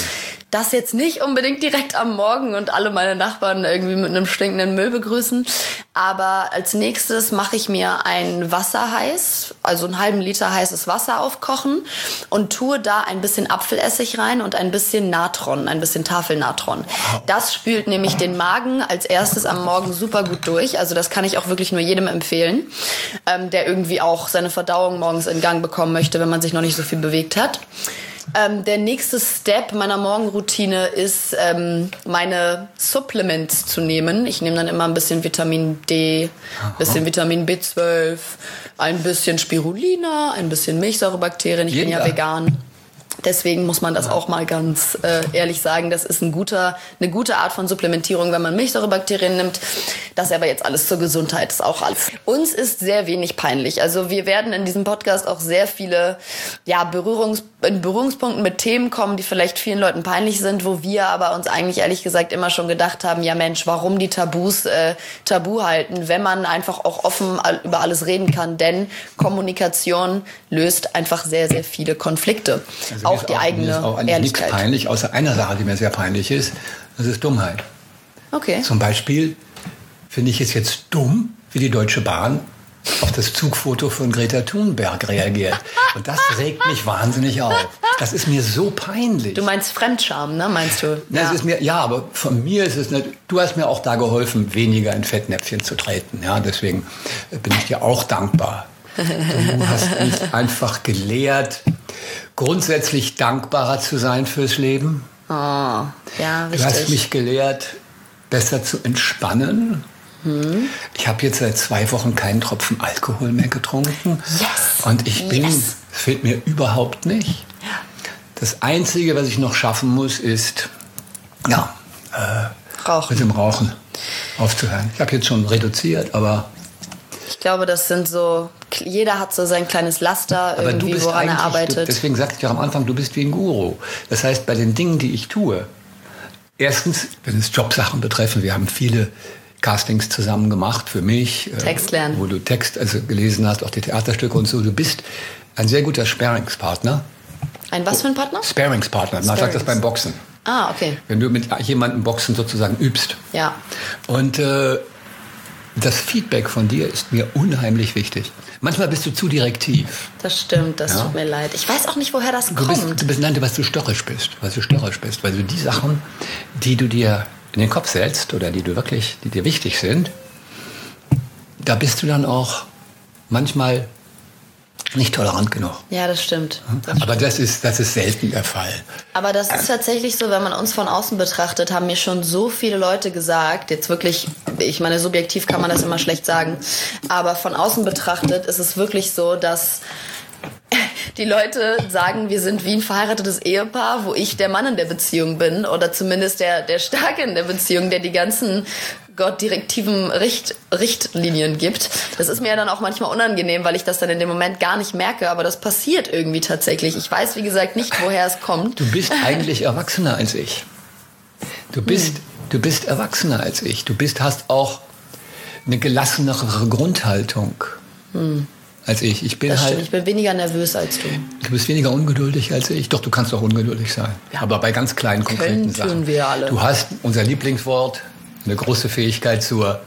das jetzt nicht unbedingt direkt am Morgen und alle meine Nachbarn irgendwie mit einem stinkenden Müll begrüßen. Aber als nächstes mache ich mir ein Wasser heiß, also einen halben Liter heißes Wasser aufkochen und tue da ein bisschen Apfelessig rein und ein bisschen Natron, ein bisschen Tafelnatron. Das spült nämlich den Magen als erstes am Morgen super gut durch. Also das kann ich auch wirklich nur jedem empfehlen, der irgendwie auch seine Verdauung morgens in Gang bekommen möchte, wenn man sich noch nicht so viel bewegt hat. Der nächste Step meiner Morgenroutine ist, meine Supplements zu nehmen. Ich nehme dann immer ein bisschen Vitamin D, ein bisschen Vitamin B12, ein bisschen Spirulina, ein bisschen Milchsäurebakterien. Ich bin ja vegan. Deswegen muss man das auch mal ganz ehrlich sagen. Das ist eine gute Art von Supplementierung, wenn man Milchsäurebakterien nimmt. Das aber jetzt alles zur Gesundheit ist auch alles. Uns ist sehr wenig peinlich. Also wir werden in diesem Podcast auch sehr viele Berührungspunkten mit Themen kommen, die vielleicht vielen Leuten peinlich sind, wo wir aber uns eigentlich ehrlich gesagt immer schon gedacht haben, ja Mensch, warum die Tabus tabu halten, wenn man einfach auch offen über alles reden kann. Denn Kommunikation löst einfach sehr, sehr viele Konflikte. Also auch die eigene mir ist auch eigentlich Ehrlichkeit. Nichts peinlich, außer einer Sache, die mir sehr peinlich ist. Das ist Dummheit. Okay. Zum Beispiel finde ich es jetzt dumm, wie die Deutsche Bahn auf das Zugfoto von Greta Thunberg reagiert. Und das regt mich wahnsinnig auf. Das ist mir so peinlich. Du meinst Fremdscham, ne? Meinst du? Das ist mir, ja, aber von mir ist es nicht. Du hast mir auch da geholfen, weniger in Fettnäpfchen zu treten. Ja, deswegen bin ich dir auch dankbar. Du hast mich einfach gelehrt, grundsätzlich dankbarer zu sein fürs Leben. Oh, ja, richtig. Du hast mich gelehrt, besser zu entspannen. Ich habe jetzt seit 2 Wochen keinen Tropfen Alkohol mehr getrunken. Yes. Und es fehlt mir überhaupt nicht. Ja. Das Einzige, was ich noch schaffen muss, ist, Rauchen. mit dem Rauchen aufzuhören. Ich habe jetzt schon reduziert, aber... Ich glaube, das sind so, jeder hat so sein kleines Laster, Aber irgendwie, du bist woran er arbeitet. Deswegen sagte ich auch am Anfang, du bist wie ein Guru. Das heißt, bei den Dingen, die ich tue, erstens, wenn es Jobsachen betreffen, wir haben viele Castings zusammen gemacht für mich. Text lernen. Wo du Text gelesen hast, auch die Theaterstücke und so. Du bist ein sehr guter Sparringspartner. Ein was für ein Partner? Sparringspartner. Man sagt das beim Boxen. Ah, okay. Wenn du mit jemandem Boxen sozusagen übst. Ja. Und das Feedback von dir ist mir unheimlich wichtig. Manchmal bist du zu direktiv. Das stimmt, das tut mir leid. Ich weiß auch nicht, woher das kommt. Weil du störrisch bist. Weil du die Sachen, die du dir in den Kopf setzt oder die dir wichtig sind, da bist du dann auch manchmal nicht tolerant genug. Ja, das stimmt. Aber das ist selten der Fall. Aber das ist tatsächlich so, wenn man uns von außen betrachtet, haben mir schon so viele Leute gesagt, jetzt wirklich, ich meine, subjektiv kann man das immer schlecht sagen, aber von außen betrachtet ist es wirklich so, dass die Leute sagen, wir sind wie ein verheiratetes Ehepaar, wo ich der Mann in der Beziehung bin oder zumindest der Starke in der Beziehung, der die ganzen direktiven Richtlinien gibt. Das ist mir ja dann auch manchmal unangenehm, weil ich das dann in dem Moment gar nicht merke, aber das passiert irgendwie tatsächlich. Ich weiß, wie gesagt, nicht, woher es kommt. Du bist eigentlich erwachsener als ich. Du bist erwachsener als ich. Hast auch eine gelassenere Grundhaltung als ich. Ich bin weniger nervös als du. Du bist weniger ungeduldig als ich. Doch, du kannst auch ungeduldig sein. Ja. Aber bei ganz kleinen, konkreten Sachen. Tun wir alle. Du hast unser Lieblingswort, eine große Fähigkeit zur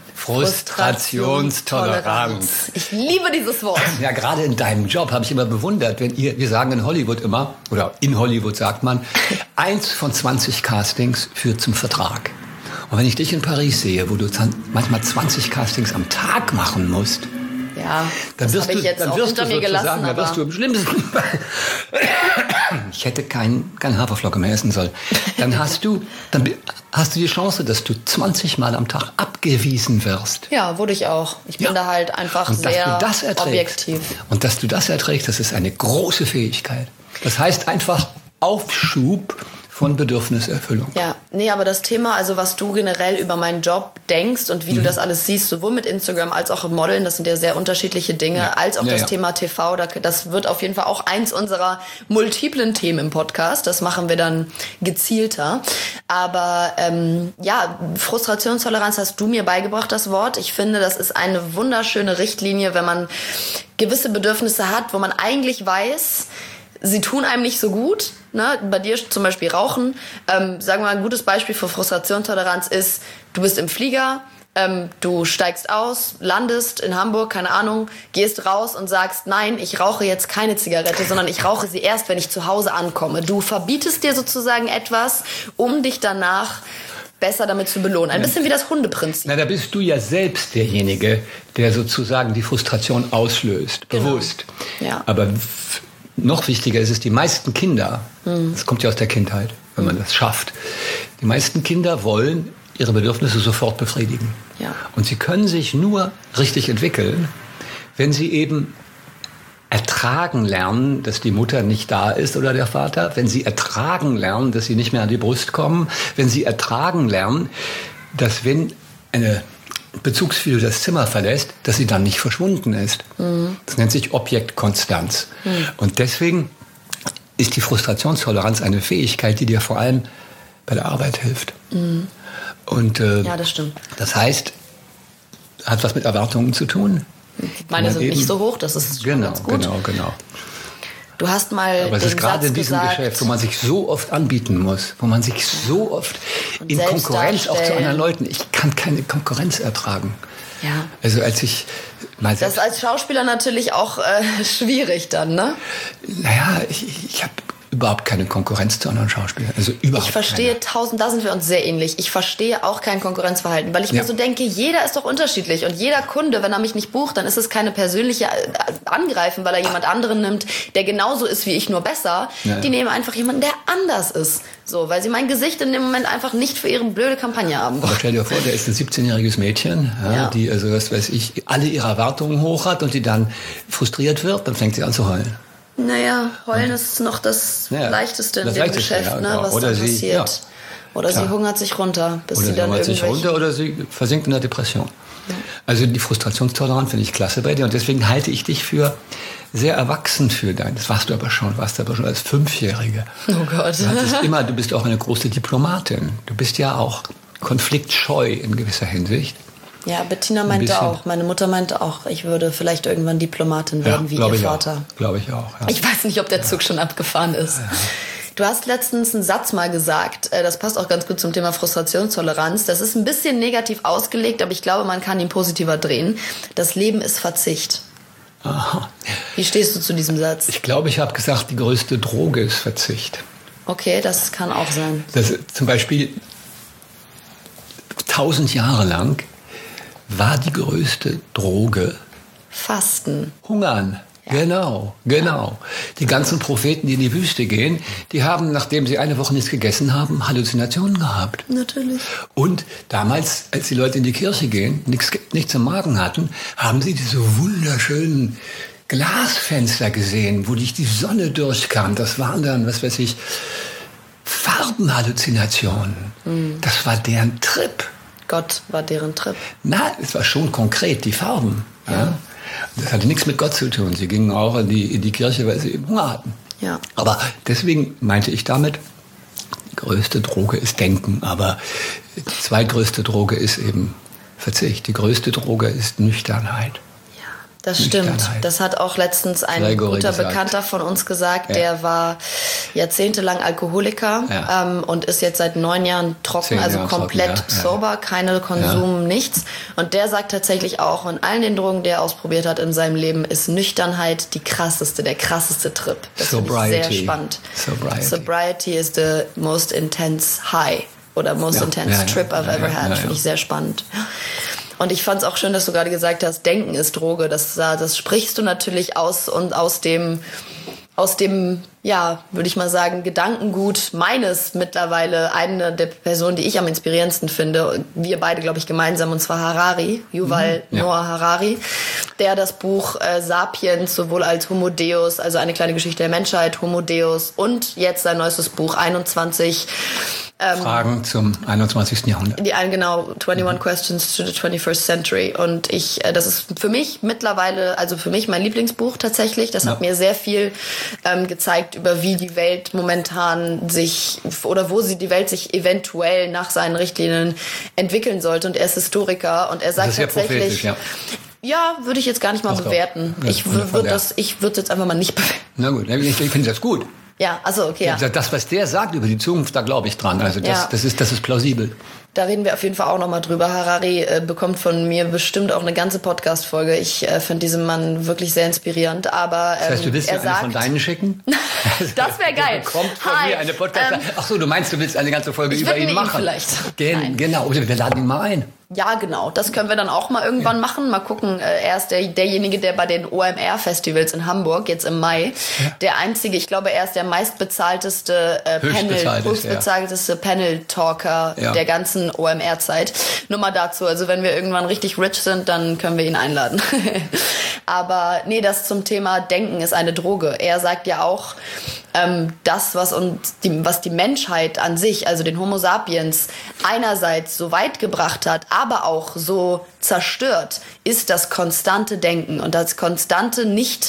Frustrationstoleranz. Ich liebe dieses Wort. Ja, gerade in deinem Job habe ich immer bewundert, wir sagen in Hollywood immer, oder in Hollywood sagt man, 1 von 20 Castings führt zum Vertrag. Und wenn ich dich in Paris sehe, wo du manchmal 20 Castings am Tag machen musst, ja, dann das habe ich jetzt auch hinter mir gelassen. Dann wirst du im schlimmsten ich hätte kein Haferflocke mehr essen sollen. Dann hast du die Chance, dass du 20 Mal am Tag abgewiesen wirst. Ja, wurde ich auch. Ich bin da halt einfach sehr objektiv. Und dass du das erträgst, das ist eine große Fähigkeit. Das heißt einfach Aufschub von Bedürfniserfüllung. Ja, nee, aber das Thema, also was du generell über meinen Job denkst und wie du das alles siehst, sowohl mit Instagram als auch im Modeln, das sind ja sehr unterschiedliche Dinge, als auch das Thema TV, das wird auf jeden Fall auch eins unserer multiplen Themen im Podcast, das machen wir dann gezielter. Aber Frustrationstoleranz hast du mir beigebracht, das Wort. Ich finde, das ist eine wunderschöne Richtlinie, wenn man gewisse Bedürfnisse hat, wo man eigentlich weiß, sie tun einem nicht so gut, ne? Bei dir zum Beispiel Rauchen. Sagen wir mal, ein gutes Beispiel für Frustrationstoleranz ist, du bist im Flieger, du steigst aus, landest in Hamburg, keine Ahnung, gehst raus und sagst, nein, ich rauche jetzt keine Zigarette, sondern ich rauche sie erst, wenn ich zu Hause ankomme. Du verbietest dir sozusagen etwas, um dich danach besser damit zu belohnen. Ein bisschen wie das Hundeprinzip. Na, da bist du ja selbst derjenige, der sozusagen die Frustration auslöst, bewusst. Ja. Aber noch wichtiger ist es, die meisten Kinder, das kommt ja aus der Kindheit, wenn man das schafft, die meisten Kinder wollen ihre Bedürfnisse sofort befriedigen. Ja. Und sie können sich nur richtig entwickeln, wenn sie eben ertragen lernen, dass die Mutter nicht da ist oder der Vater, wenn sie ertragen lernen, dass sie nicht mehr an die Brust kommen, wenn sie ertragen lernen, dass wenn eine Bezugsfigur das Zimmer verlässt, dass sie dann nicht verschwunden ist. Das nennt sich Objektkonstanz. Und deswegen ist die Frustrationstoleranz eine Fähigkeit, die dir vor allem bei der Arbeit hilft. Und Ja, das stimmt. das heißt, hat was mit Erwartungen zu tun. Meine sind eben, nicht so hoch, das ist schon ganz gut. Genau. Du hast mal Aber es den ist gerade Satz in diesem gesagt, Geschäft, wo man sich so oft anbieten muss, wo man sich so oft Und in selbst Konkurrenz auch zu darstellen. anderen Leuten, ich kann keine Konkurrenz ertragen. Ja. Also als ich mal Das ist selbst, als Schauspieler natürlich auch schwierig dann, ne? naja, ich habe überhaupt keine Konkurrenz zu anderen Schauspielern. Also überhaupt Ich verstehe keine. da sind wir uns sehr ähnlich. Ich verstehe auch kein Konkurrenzverhalten, weil ich mir so denke, jeder ist doch unterschiedlich und jeder Kunde, wenn er mich nicht bucht, dann ist es keine persönliche Angreifen, weil er jemand anderen nimmt, der genauso ist wie ich, nur besser. Ja. Die nehmen einfach jemanden, der anders ist. So, weil sie mein Gesicht in dem Moment einfach nicht für ihre blöde Kampagne haben Aber wollen. stell dir vor, der ist ein 17-jähriges Mädchen, Ja. die, also was weiß ich, alle ihre Erwartungen hoch hat und die dann frustriert wird, dann fängt sie an zu heulen. Naja, heulen ist noch das Leichteste in das dem Leichteste, Geschäft, ja, ne, genau. was Oder dann sie- passiert. ja. Oder Klar. sie hungert sich runter, bis Oder sie sie dann hungert sich irgendwelche... runter oder sie versinkt in der Depression. Also die Frustrationstoleranz finde ich klasse bei dir und deswegen halte ich dich für sehr erwachsen für dein. Das warst du aber schon als 5-Jährige. Oh Gott. Du bist auch eine große Diplomatin. Du bist ja auch konfliktscheu in gewisser Hinsicht. Ja, Bettina meinte bisschen. auch, meine Mutter meinte auch, ich würde vielleicht irgendwann Diplomatin werden, wie ihr glaube ich Vater. Glaube ich auch. Ja. Ich weiß nicht, ob der Zug schon abgefahren ist. Ja. Du hast letztens einen Satz mal gesagt, das passt auch ganz gut zum Thema Frustrationstoleranz. Das ist ein bisschen negativ ausgelegt, aber ich glaube, man kann ihn positiver drehen. Das Leben ist Verzicht. Aha. Wie stehst du zu diesem Satz? Ich glaube, ich habe gesagt, die größte Droge ist Verzicht. Okay, das kann auch sein. Das, zum Beispiel 1000 Jahre lang war die größte Droge Fasten. Hungern. Ja. Genau. Die ganzen Propheten, die in die Wüste gehen, die haben, nachdem sie eine Woche nichts gegessen haben, Halluzinationen gehabt. Natürlich. Und damals, als die Leute in die Kirche gehen, nichts im Magen hatten, haben sie diese wunderschönen Glasfenster gesehen, wo die Sonne durchkam. Das waren dann, was weiß ich, Farbenhalluzinationen. Das war deren Trip. Gott war deren Trip. Na, es war schon konkret, die Farben. Ja. Das hatte nichts mit Gott zu tun. Sie gingen auch in die Kirche, weil sie eben Hunger hatten. Ja. Aber deswegen meinte ich damit, die größte Droge ist Denken, aber die zweitgrößte Droge ist eben Verzicht. Die größte Droge ist Nüchternheit. Das stimmt. Das hat auch letztens ein guter Bekannter von uns gesagt. Ja. Der war jahrzehntelang Alkoholiker und ist jetzt seit 9 Jahren trocken, also komplett sober, keine Konsum, nichts. Und der sagt tatsächlich auch, von allen den Drogen, die er ausprobiert hat in seinem Leben, ist Nüchternheit der krasseste Trip. Das finde ich sehr spannend. Sobriety is the most intense high oder most intense trip I've ever had. Finde ich sehr spannend. Und ich fand es auch schön, dass du gerade gesagt hast, Denken ist Droge. Das sprichst du natürlich aus dem, ja, würde ich mal sagen, Gedankengut meines mittlerweile, eine der Personen, die ich am inspirierendsten finde. Wir beide, glaube ich, gemeinsam, und zwar Harari, Yuval Noah Harari, der das Buch Sapiens sowohl als Homo Deus, also eine kleine Geschichte der Menschheit, Homo Deus, und jetzt sein neuestes Buch 21 Fragen zum 21. Jahrhundert. 21 Questions to the 21st Century. Und das ist für mich mittlerweile, also für mich mein Lieblingsbuch tatsächlich. Das hat mir sehr viel gezeigt über wie die Welt momentan wo die Welt sich eventuell nach seinen Richtlinien entwickeln sollte. Und er ist Historiker und er sagt das ist tatsächlich... Prophetisch, ja, würde ich jetzt gar nicht mal bewerten. Ich würde es jetzt einfach mal nicht bewerten. Na gut, ich finde das gut. Ja, also okay. Ja. Das, was der sagt über die Zukunft, da glaube ich dran. Also das ist plausibel. Da reden wir auf jeden Fall auch nochmal drüber. Harari bekommt von mir bestimmt auch eine ganze Podcast-Folge. Ich finde diesen Mann wirklich sehr inspirierend. Aber das heißt, du willst mir eine von deinen schicken? Das wäre geil. Kommt von mir eine Podcast. Ach so, du meinst, du willst eine ganze Folge über ihn machen? Vielleicht. Genau. Oder wir laden ihn mal ein. Ja, genau. Das können wir dann auch mal irgendwann machen. Mal gucken. Er ist derjenige, der bei den OMR-Festivals in Hamburg jetzt im Mai, der einzige, ich glaube, er ist der meistbezahlteste höchstbezahlteste Panel-Talker der ganzen OMR-Zeit. Nur mal dazu. Also wenn wir irgendwann richtig rich sind, dann können wir ihn einladen. Aber nee, das zum Thema Denken ist eine Droge. Er sagt ja auch, das, was die Menschheit an sich, also den Homo sapiens, einerseits so weit gebracht hat, aber auch so zerstört, ist das konstante Denken und das konstante nicht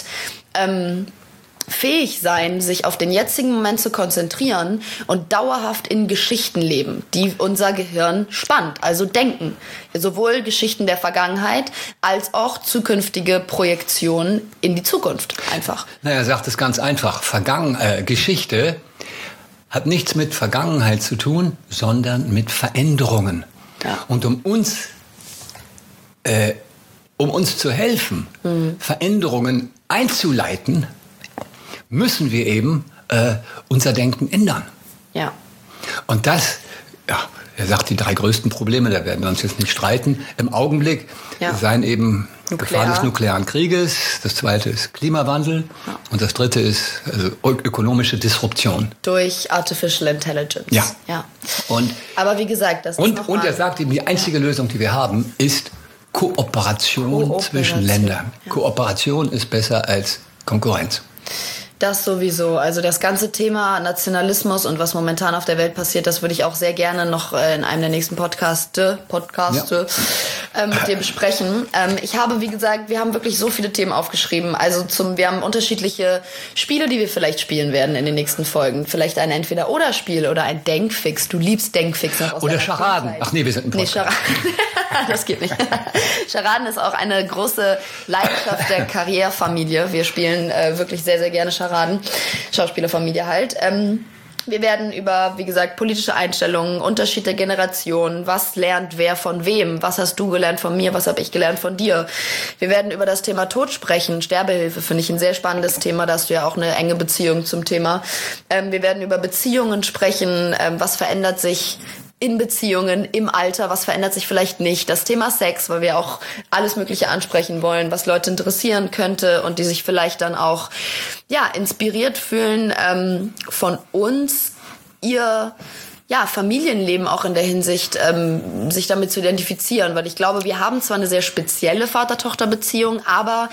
fähig sein, sich auf den jetzigen Moment zu konzentrieren und dauerhaft in Geschichten leben, die unser Gehirn spannt, also denken. Sowohl Geschichten der Vergangenheit als auch zukünftige Projektionen in die Zukunft einfach. Er sagt es ganz einfach. Geschichte hat nichts mit Vergangenheit zu tun, sondern mit Veränderungen. Ja. Und um uns zu helfen, Veränderungen einzuleiten, müssen wir eben unser Denken ändern. Ja. Und das, er sagt, die 3 größten Probleme, da werden wir uns jetzt nicht streiten, im Augenblick seien eben Gefahr des nuklearen Krieges, das 2. ist Klimawandel und das 3. ist ökonomische Disruption. Durch Artificial Intelligence. Ja. Aber wie gesagt, das ist und er sagt eben, die einzige Lösung, die wir haben, ist Kooperation zwischen Ländern. Ja. Kooperation ist besser als Konkurrenz. Das sowieso. Also das ganze Thema Nationalismus und was momentan auf der Welt passiert, das würde ich auch sehr gerne noch in einem der nächsten Podcasts mit dir besprechen. Ich habe, wie gesagt, wir haben wirklich so viele Themen aufgeschrieben. Also wir haben unterschiedliche Spiele, die wir vielleicht spielen werden in den nächsten Folgen. Vielleicht ein Entweder-Oder-Spiel oder ein Denkfix. Du liebst Denkfix. Oder Scharaden. Kindheit. Ach nee, wir sind ein Podcast. Nee, Scharaden. Das geht nicht. Scharaden ist auch eine große Leidenschaft der Karrierefamilie. Wir spielen wirklich sehr, sehr gerne Scharaden. Schauspielerfamilie halt. Wir werden über, wie gesagt, politische Einstellungen, Unterschied der Generationen, was lernt wer von wem, was hast du gelernt von mir, was habe ich gelernt von dir. Wir werden über das Thema Tod sprechen, Sterbehilfe finde ich ein sehr spannendes Thema, da hast du ja auch eine enge Beziehung zum Thema. Wir werden über Beziehungen sprechen, was verändert sich in Beziehungen, im Alter, was verändert sich vielleicht nicht. Das Thema Sex, weil wir auch alles Mögliche ansprechen wollen, was Leute interessieren könnte und die sich vielleicht dann auch inspiriert fühlen von uns, ihr Familienleben auch in der Hinsicht, sich damit zu identifizieren. Weil ich glaube, wir haben zwar eine sehr spezielle Vater-Tochter-Beziehung, aber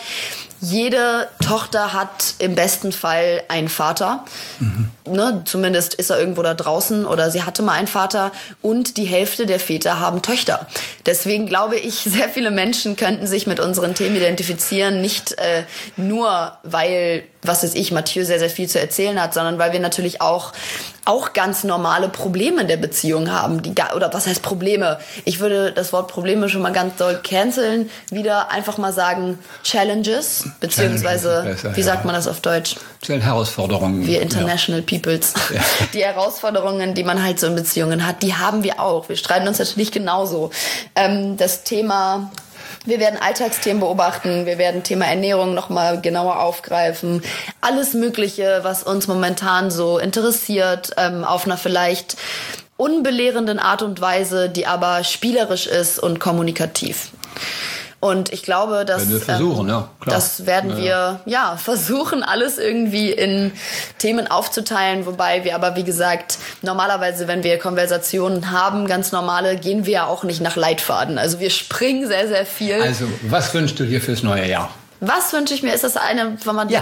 jede Tochter hat im besten Fall einen Vater. Ne, zumindest ist er irgendwo da draußen oder sie hatte mal einen Vater und die Hälfte der Väter haben Töchter. Deswegen glaube ich, sehr viele Menschen könnten sich mit unseren Themen identifizieren, nicht nur, weil, was weiß ich, Mathieu sehr, sehr viel zu erzählen hat, sondern weil wir natürlich auch ganz normale Probleme in der Beziehung haben. Oder was heißt Probleme? Ich würde das Wort Probleme schon mal ganz doll canceln. Wieder einfach mal sagen Challenges, beziehungsweise, wie sagt man das auf Deutsch? Herausforderungen. Wir International Peoples. Ja. Die Herausforderungen, die man halt so in Beziehungen hat, die haben wir auch. Wir streiten uns natürlich genauso. Das Thema... Wir werden Alltagsthemen beobachten, wir werden Thema Ernährung nochmal genauer aufgreifen. Alles Mögliche, was uns momentan so interessiert, auf einer vielleicht unbelehrenden Art und Weise, die aber spielerisch ist und kommunikativ. Und ich glaube, dass wir versuchen, das werden wir versuchen, alles irgendwie in Themen aufzuteilen. Wobei wir aber, wie gesagt, normalerweise, wenn wir Konversationen haben, ganz normale, gehen wir ja auch nicht nach Leitfaden. Also wir springen sehr, sehr viel. Also, was wünschst du dir fürs neue Jahr? Was wünsche ich mir? Ist das eine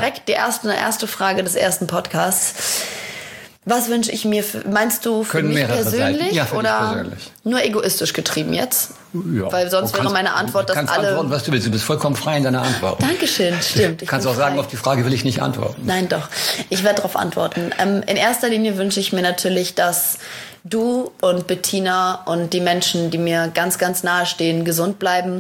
erste Frage des ersten Podcasts? Was wünsche ich mir? Meinst du für mich persönlich oder persönlich. Nur egoistisch getrieben jetzt? Ja. Weil sonst wäre meine Antwort, dass alle... Du kannst antworten, was du willst. Du bist vollkommen frei in deiner Antwort. Dankeschön, stimmt. Du kannst auch sagen, auf die Frage will ich nicht antworten. Nein, doch. Ich werde darauf antworten. In erster Linie wünsche ich mir natürlich, dass du und Bettina und die Menschen, die mir ganz, ganz nahe stehen, gesund bleiben.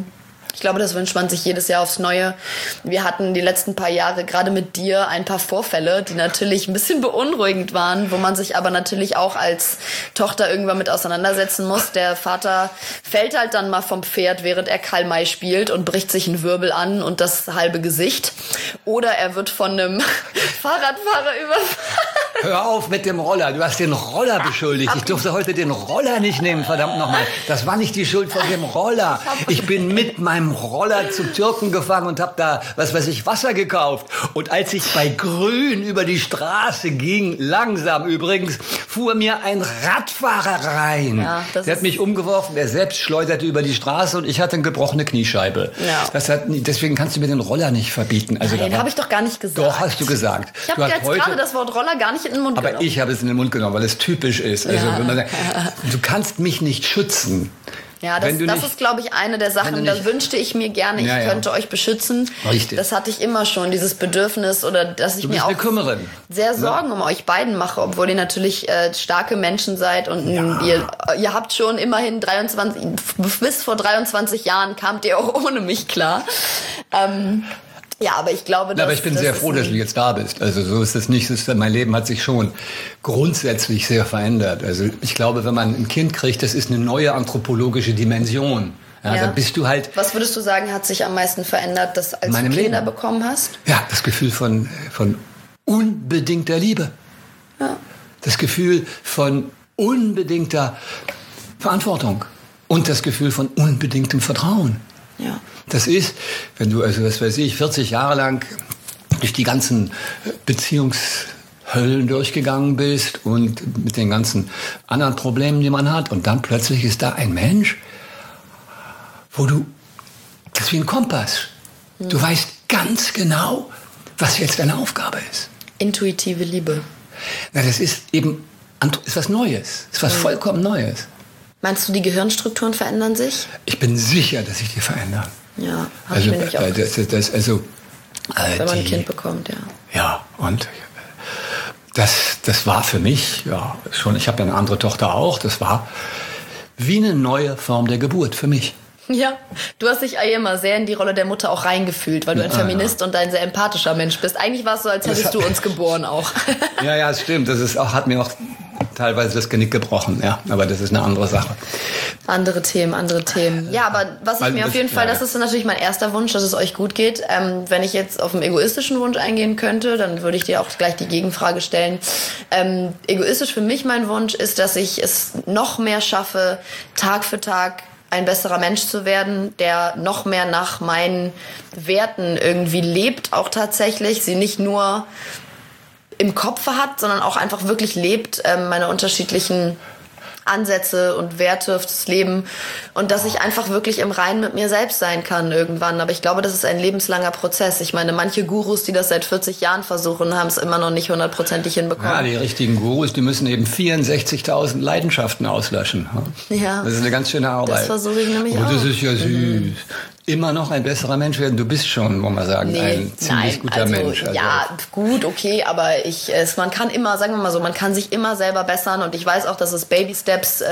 Ich glaube, das wünscht man sich jedes Jahr aufs Neue. Wir hatten die letzten paar Jahre gerade mit dir ein paar Vorfälle, die natürlich ein bisschen beunruhigend waren, wo man sich aber natürlich auch als Tochter irgendwann mit auseinandersetzen muss. Der Vater fällt halt dann mal vom Pferd, während er Karl May spielt und bricht sich einen Wirbel an und das halbe Gesicht. Oder er wird von einem Fahrradfahrer überfahren. Hör auf mit dem Roller. Du hast den Roller beschuldigt. Ich durfte heute den Roller nicht nehmen, verdammt nochmal. Das war nicht die Schuld von dem Roller. Ich bin mit meinem Roller zum Türken gefahren und habe da, Wasser gekauft. Und als ich bei Grün über die Straße ging, langsam übrigens, fuhr mir ein Radfahrer rein. Ja, der hat mich umgeworfen, er selbst schleuderte über die Straße und ich hatte eine gebrochene Kniescheibe. Ja. Deswegen kannst du mir den Roller nicht verbieten. Also nein, habe ich doch gar nicht gesagt. Doch, hast du gesagt. Ich habe jetzt gerade das Wort Roller gar nicht in den Mund genommen. Aber ich habe es in den Mund genommen, weil es typisch ist. Also, wenn man sagt, du kannst mich nicht schützen. Ja, das ist, glaube ich, eine der Sachen, da wünschte ich mir gerne, ich könnte euch beschützen. Richtig. Das hatte ich immer schon, dieses Bedürfnis, oder dass ich mir auch sehr Sorgen um euch beiden mache, obwohl ihr natürlich starke Menschen seid und ihr habt schon immerhin bis vor 23 Jahren kamt ihr auch ohne mich klar. Ja, aber ich glaube, aber ich bin sehr froh, dass du jetzt da bist. Also so ist es nicht. Mein Leben hat sich schon grundsätzlich sehr verändert. Also ich glaube, wenn man ein Kind kriegt, das ist eine neue anthropologische Dimension. Ja, dann bist du halt. Was würdest du sagen, hat sich am meisten verändert, dass als du Kinder bekommen hast? Ja, das Gefühl von unbedingter Liebe. Ja. Das Gefühl von unbedingter Verantwortung und das Gefühl von unbedingtem Vertrauen. Ja. Das ist, wenn du, 40 Jahre lang durch die ganzen Beziehungshöllen durchgegangen bist und mit den ganzen anderen Problemen, die man hat, und dann plötzlich ist da ein Mensch, das ist wie ein Kompass. Du weißt ganz genau, was jetzt deine Aufgabe ist. Intuitive Liebe. Na, das ist was Neues, ist was vollkommen Neues. Meinst du, die Gehirnstrukturen verändern sich? Ich bin sicher, dass sich die verändern. Ja, habe ich mir nämlich auch wenn man ein Kind bekommt, ja. Ja, und das war für mich, ja, schon, ich habe ja eine andere Tochter auch, das war wie eine neue Form der Geburt für mich. Ja, du hast dich immer sehr in die Rolle der Mutter auch reingefühlt, weil du ein Feminist und ein sehr empathischer Mensch bist. Eigentlich war es so, als hättest du uns geboren auch. Ja, es stimmt. Hat mir auch teilweise das Genick gebrochen, ja. Aber das ist eine andere Sache. Andere Themen. Ja, aber was ich mir auf jeden Fall, das ist natürlich mein erster Wunsch, dass es euch gut geht. Wenn ich jetzt auf einen egoistischen Wunsch eingehen könnte, dann würde ich dir auch gleich die Gegenfrage stellen. Egoistisch für mich mein Wunsch ist, dass ich es noch mehr schaffe, Tag für Tag ein besserer Mensch zu werden, der noch mehr nach meinen Werten irgendwie lebt, auch tatsächlich, sie nicht nur im Kopf hat, sondern auch einfach wirklich lebt, meine unterschiedlichen Ansätze und Werte auf das Leben, und dass ich einfach wirklich im Reinen mit mir selbst sein kann irgendwann. Aber ich glaube, das ist ein lebenslanger Prozess. Ich meine, manche Gurus, die das seit 40 Jahren versuchen, haben es immer noch nicht 100%ig hinbekommen. Ja, die richtigen Gurus, die müssen eben 64.000 Leidenschaften auslöschen. Ja. Das ist eine ganz schöne Arbeit. Das versuche ich nämlich auch. Das ist ja süß. Immer noch ein besserer Mensch werden. Du bist schon, muss man sagen, ein ziemlich guter Mensch. Also. Ja, gut, okay, aber man kann immer, sagen wir mal so, man kann sich immer selber bessern, und ich weiß auch, dass es Baby-Steps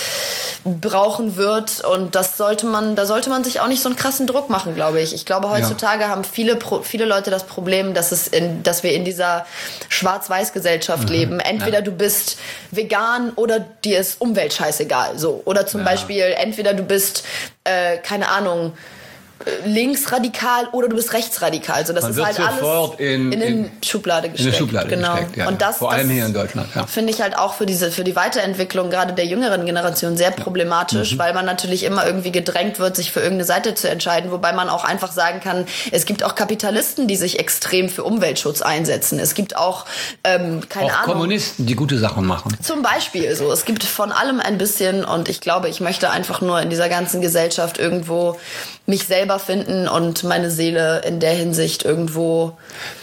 brauchen wird, und da sollte man sich auch nicht so einen krassen Druck machen, glaube ich. Ich glaube, heutzutage haben viele Leute das Problem, dass wir in dieser Schwarz-Weiß-Gesellschaft leben. Entweder du bist vegan oder dir ist Umwelt scheißegal. So. Oder zum Beispiel, entweder du bist, keine Ahnung, linksradikal oder du bist rechtsradikal. Also das ist halt alles in eine Schublade gesteckt. In eine Schublade gesteckt, ja. Und das, vor allem hier in Deutschland. Ja. Finde ich halt auch für die Weiterentwicklung gerade der jüngeren Generation sehr problematisch, weil man natürlich immer irgendwie gedrängt wird, sich für irgendeine Seite zu entscheiden, wobei man auch einfach sagen kann, es gibt auch Kapitalisten, die sich extrem für Umweltschutz einsetzen. Es gibt auch, Kommunisten, die gute Sachen machen. Zum Beispiel so. Es gibt von allem ein bisschen, und ich glaube, ich möchte einfach nur in dieser ganzen Gesellschaft irgendwo mich selber finden und meine Seele in der Hinsicht irgendwo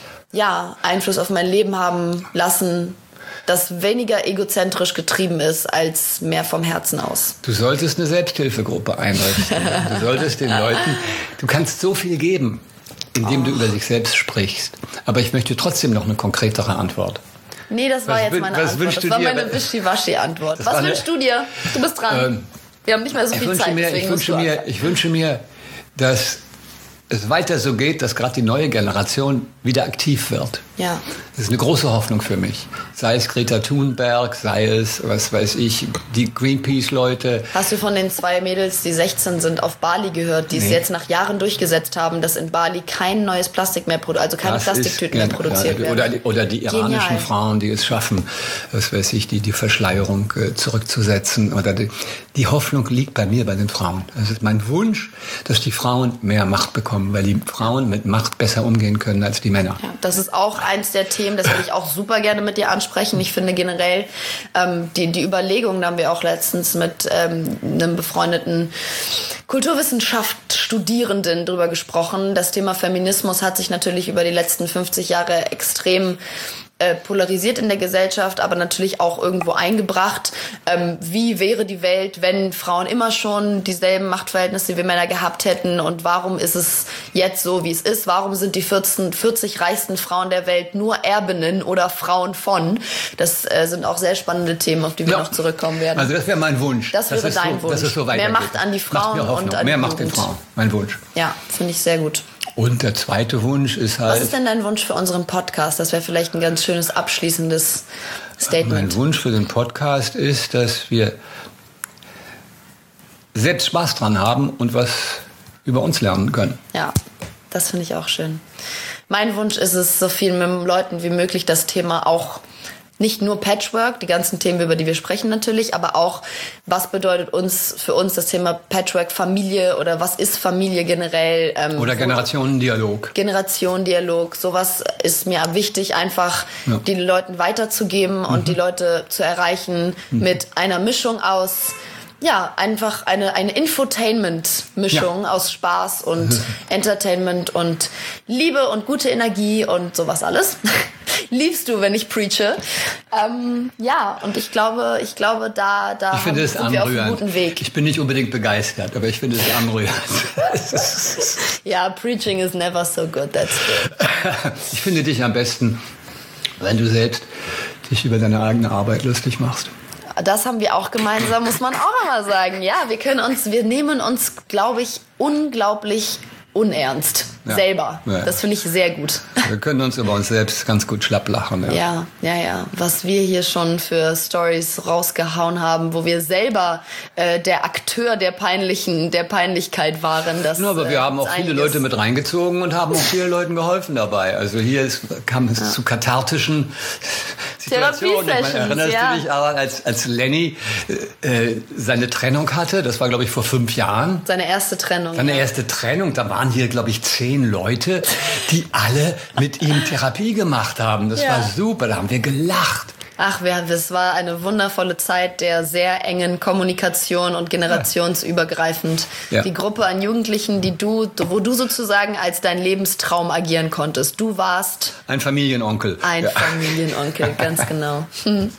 Einfluss auf mein Leben haben lassen, das weniger egozentrisch getrieben ist als mehr vom Herzen aus. Du solltest eine Selbsthilfegruppe einrichten. Du solltest den Leuten, du kannst so viel geben, indem du über dich selbst sprichst. Aber ich möchte trotzdem noch eine konkretere Antwort. Nee, das war jetzt meine Antwort. Das war meine Wischiwaschi-Antwort. Was wünschst du dir? Du bist dran. Wir haben nicht mehr so viel Zeit. Ich wünsche mir dass es weiter so geht, dass gerade die neue Generation wieder aktiv wird. Ja. Das ist eine große Hoffnung für mich. Sei es Greta Thunberg, sei es, was weiß ich, die Greenpeace-Leute. Hast du von den 2 Mädels, die 16 sind, auf Bali gehört, die es jetzt nach Jahren durchgesetzt haben, dass in Bali kein neues Plastik mehr produziert, also keine Plastiktüten mehr produziert werden? Oder die iranischen Genial. Frauen, die es schaffen, was weiß ich, die Verschleierung zurückzusetzen. Oder die Hoffnung liegt bei mir, bei den Frauen. Das ist mein Wunsch, dass die Frauen mehr Macht bekommen, weil die Frauen mit Macht besser umgehen können als die Männer. Ja, das ist auch eins der Themen, das würde ich auch super gerne mit dir ansprechen. Ich finde generell die Überlegungen, da haben wir auch letztens mit einem befreundeten Kulturwissenschaft-Studierenden drüber gesprochen. Das Thema Feminismus hat sich natürlich über die letzten 50 Jahre extrem polarisiert in der Gesellschaft, aber natürlich auch irgendwo eingebracht. Wie wäre die Welt, wenn Frauen immer schon dieselben Machtverhältnisse wie Männer gehabt hätten, und warum ist es jetzt so, wie es ist? Warum sind die 40 reichsten Frauen der Welt nur Erbinnen oder Frauen von? Das sind auch sehr spannende Themen, auf die wir noch zurückkommen werden. Also das wäre mein Wunsch. Das wäre dein Wunsch. Dass es so weitergeht. Mehr Macht an die Frauen und an die Mehr Macht den Jugend. Frauen. Mein Wunsch. Ja, finde ich sehr gut. Und der zweite Wunsch ist halt... Was ist denn dein Wunsch für unseren Podcast? Das wäre vielleicht ein ganz schönes abschließendes Statement. Mein Wunsch für den Podcast ist, dass wir selbst Spaß dran haben und was über uns lernen können. Ja, das finde ich auch schön. Mein Wunsch ist es, so vielen Leuten wie möglich das Thema auch, nicht nur Patchwork, die ganzen Themen, über die wir sprechen natürlich, aber auch, was bedeutet für uns das Thema Patchwork, Familie, oder was ist Familie generell? Oder Generationendialog. Generationendialog, sowas ist mir wichtig, einfach den Leuten weiterzugeben und die Leute zu erreichen mit einer Mischung aus, einfach eine Infotainment-Mischung aus Spaß und Entertainment und Liebe und gute Energie und sowas alles. Liebst du, wenn ich preache? Und ich glaube, da sind wir auf einem guten Weg. Ich bin nicht unbedingt begeistert, aber ich finde es anrührend. Ja, preaching is never so good, that's good. Ich finde dich am besten, wenn du selbst dich über deine eigene Arbeit lustig machst. Das haben wir auch gemeinsam, muss man auch einmal sagen. Ja, wir nehmen uns, glaube ich, unglaublich unernst. Selber. Ja. Das finde ich sehr gut. Wir können uns über uns selbst ganz gut schlapp lachen. Ja. Was wir hier schon für Stories rausgehauen haben, wo wir selber der Akteur der Peinlichkeit waren. Aber wir haben auch viele Leute mit reingezogen und haben auch vielen Leuten geholfen dabei. Also hier kam es zu kathartischen Situationen. Erinnerst du dich daran, als Lenny seine Trennung hatte? Das war, glaube ich, vor 5 Jahren. Seine erste Trennung. Da waren hier, glaube ich, 10 Leute, die alle mit ihm Therapie gemacht haben. Das war super, da haben wir gelacht. Ach, es war eine wundervolle Zeit der sehr engen Kommunikation und generationsübergreifend. Ja. Die Gruppe an Jugendlichen, wo du sozusagen als dein Lebenstraum agieren konntest. Du warst... Ein Familienonkel. Familienonkel, ganz genau. Okay.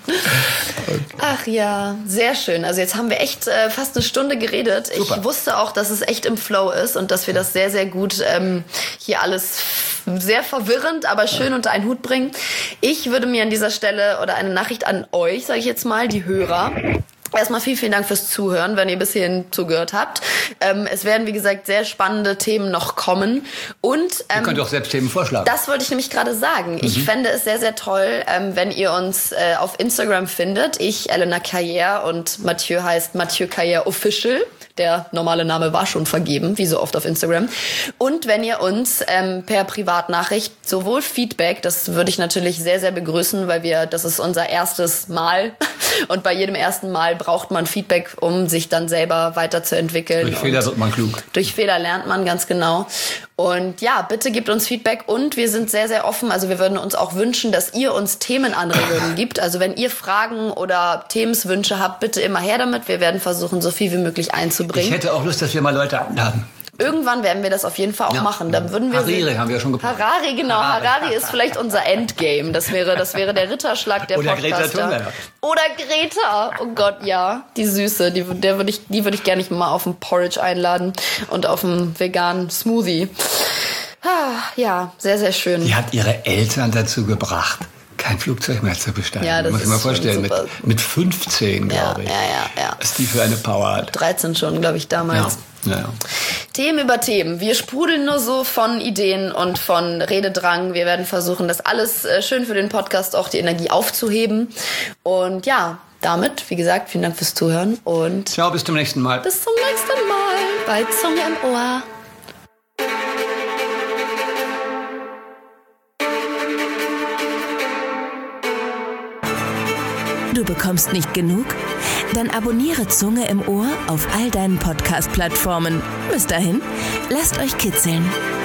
Ach ja, sehr schön. Also jetzt haben wir echt fast eine Stunde geredet. Super. Ich wusste auch, dass es echt im Flow ist und dass wir das sehr, sehr gut hier alles sehr verwirrend, aber schön unter einen Hut bringen. Ich würde mir an dieser Stelle eine Nachricht an euch, sage ich jetzt mal, die Hörer. Erstmal vielen Dank fürs Zuhören, wenn ihr bis hierhin zugehört habt. Es werden, wie gesagt, sehr spannende Themen noch kommen. Und ihr könnt auch selbst Themen vorschlagen. Das wollte ich nämlich gerade sagen. Ich fände es sehr, sehr toll, wenn ihr uns auf Instagram findet. Ich, Elena Carrière, und Mathieu heißt Mathieu Carrière Official. Der normale Name war schon vergeben, wie so oft auf Instagram. Und wenn ihr uns per Privatnachricht sowohl Feedback, das würde ich natürlich sehr, sehr begrüßen, weil das ist unser erstes Mal. Und bei jedem ersten Mal braucht man Feedback, um sich dann selber weiterzuentwickeln. Durch Fehler wird man klug. Durch Fehler lernt man, ganz genau. Und ja, bitte gebt uns Feedback, und wir sind sehr, sehr offen. Also wir würden uns auch wünschen, dass ihr uns Themenanregungen gibt. Also wenn ihr Fragen oder Themenswünsche habt, bitte immer her damit. Wir werden versuchen, so viel wie möglich einzubringen. Ich hätte auch Lust, dass wir mal Leute einladen. Irgendwann werden wir das auf jeden Fall auch machen. Dann würden wir Harari haben wir schon geplant. Harari, genau. Harari ist vielleicht unser Endgame. Das wäre der Ritterschlag der Oder Podcaster. Greta Thunberg. Oder Greta. Oh Gott, ja. Die Süße. Die würde ich gerne mal auf einen Porridge einladen und auf einen veganen Smoothie. Ja, sehr, sehr schön. Die hat ihre Eltern dazu gebracht, kein Flugzeug mehr zu besteigen. Ja, das muss ich mir vorstellen. Mit 15, glaube ich. Ja. Was die für eine Power hat. 13 schon, glaube ich, damals. Ja. Themen über Themen. Wir sprudeln nur so von Ideen und von Rededrang. Wir werden versuchen, das alles schön für den Podcast auch die Energie aufzuheben. Und ja, damit, wie gesagt, vielen Dank fürs Zuhören und ciao, bis zum nächsten Mal. Bis zum nächsten Mal bei Zunge im Ohr. Du bekommst nicht genug? Dann abonniere Zunge im Ohr auf all deinen Podcast-Plattformen. Bis dahin, lasst euch kitzeln.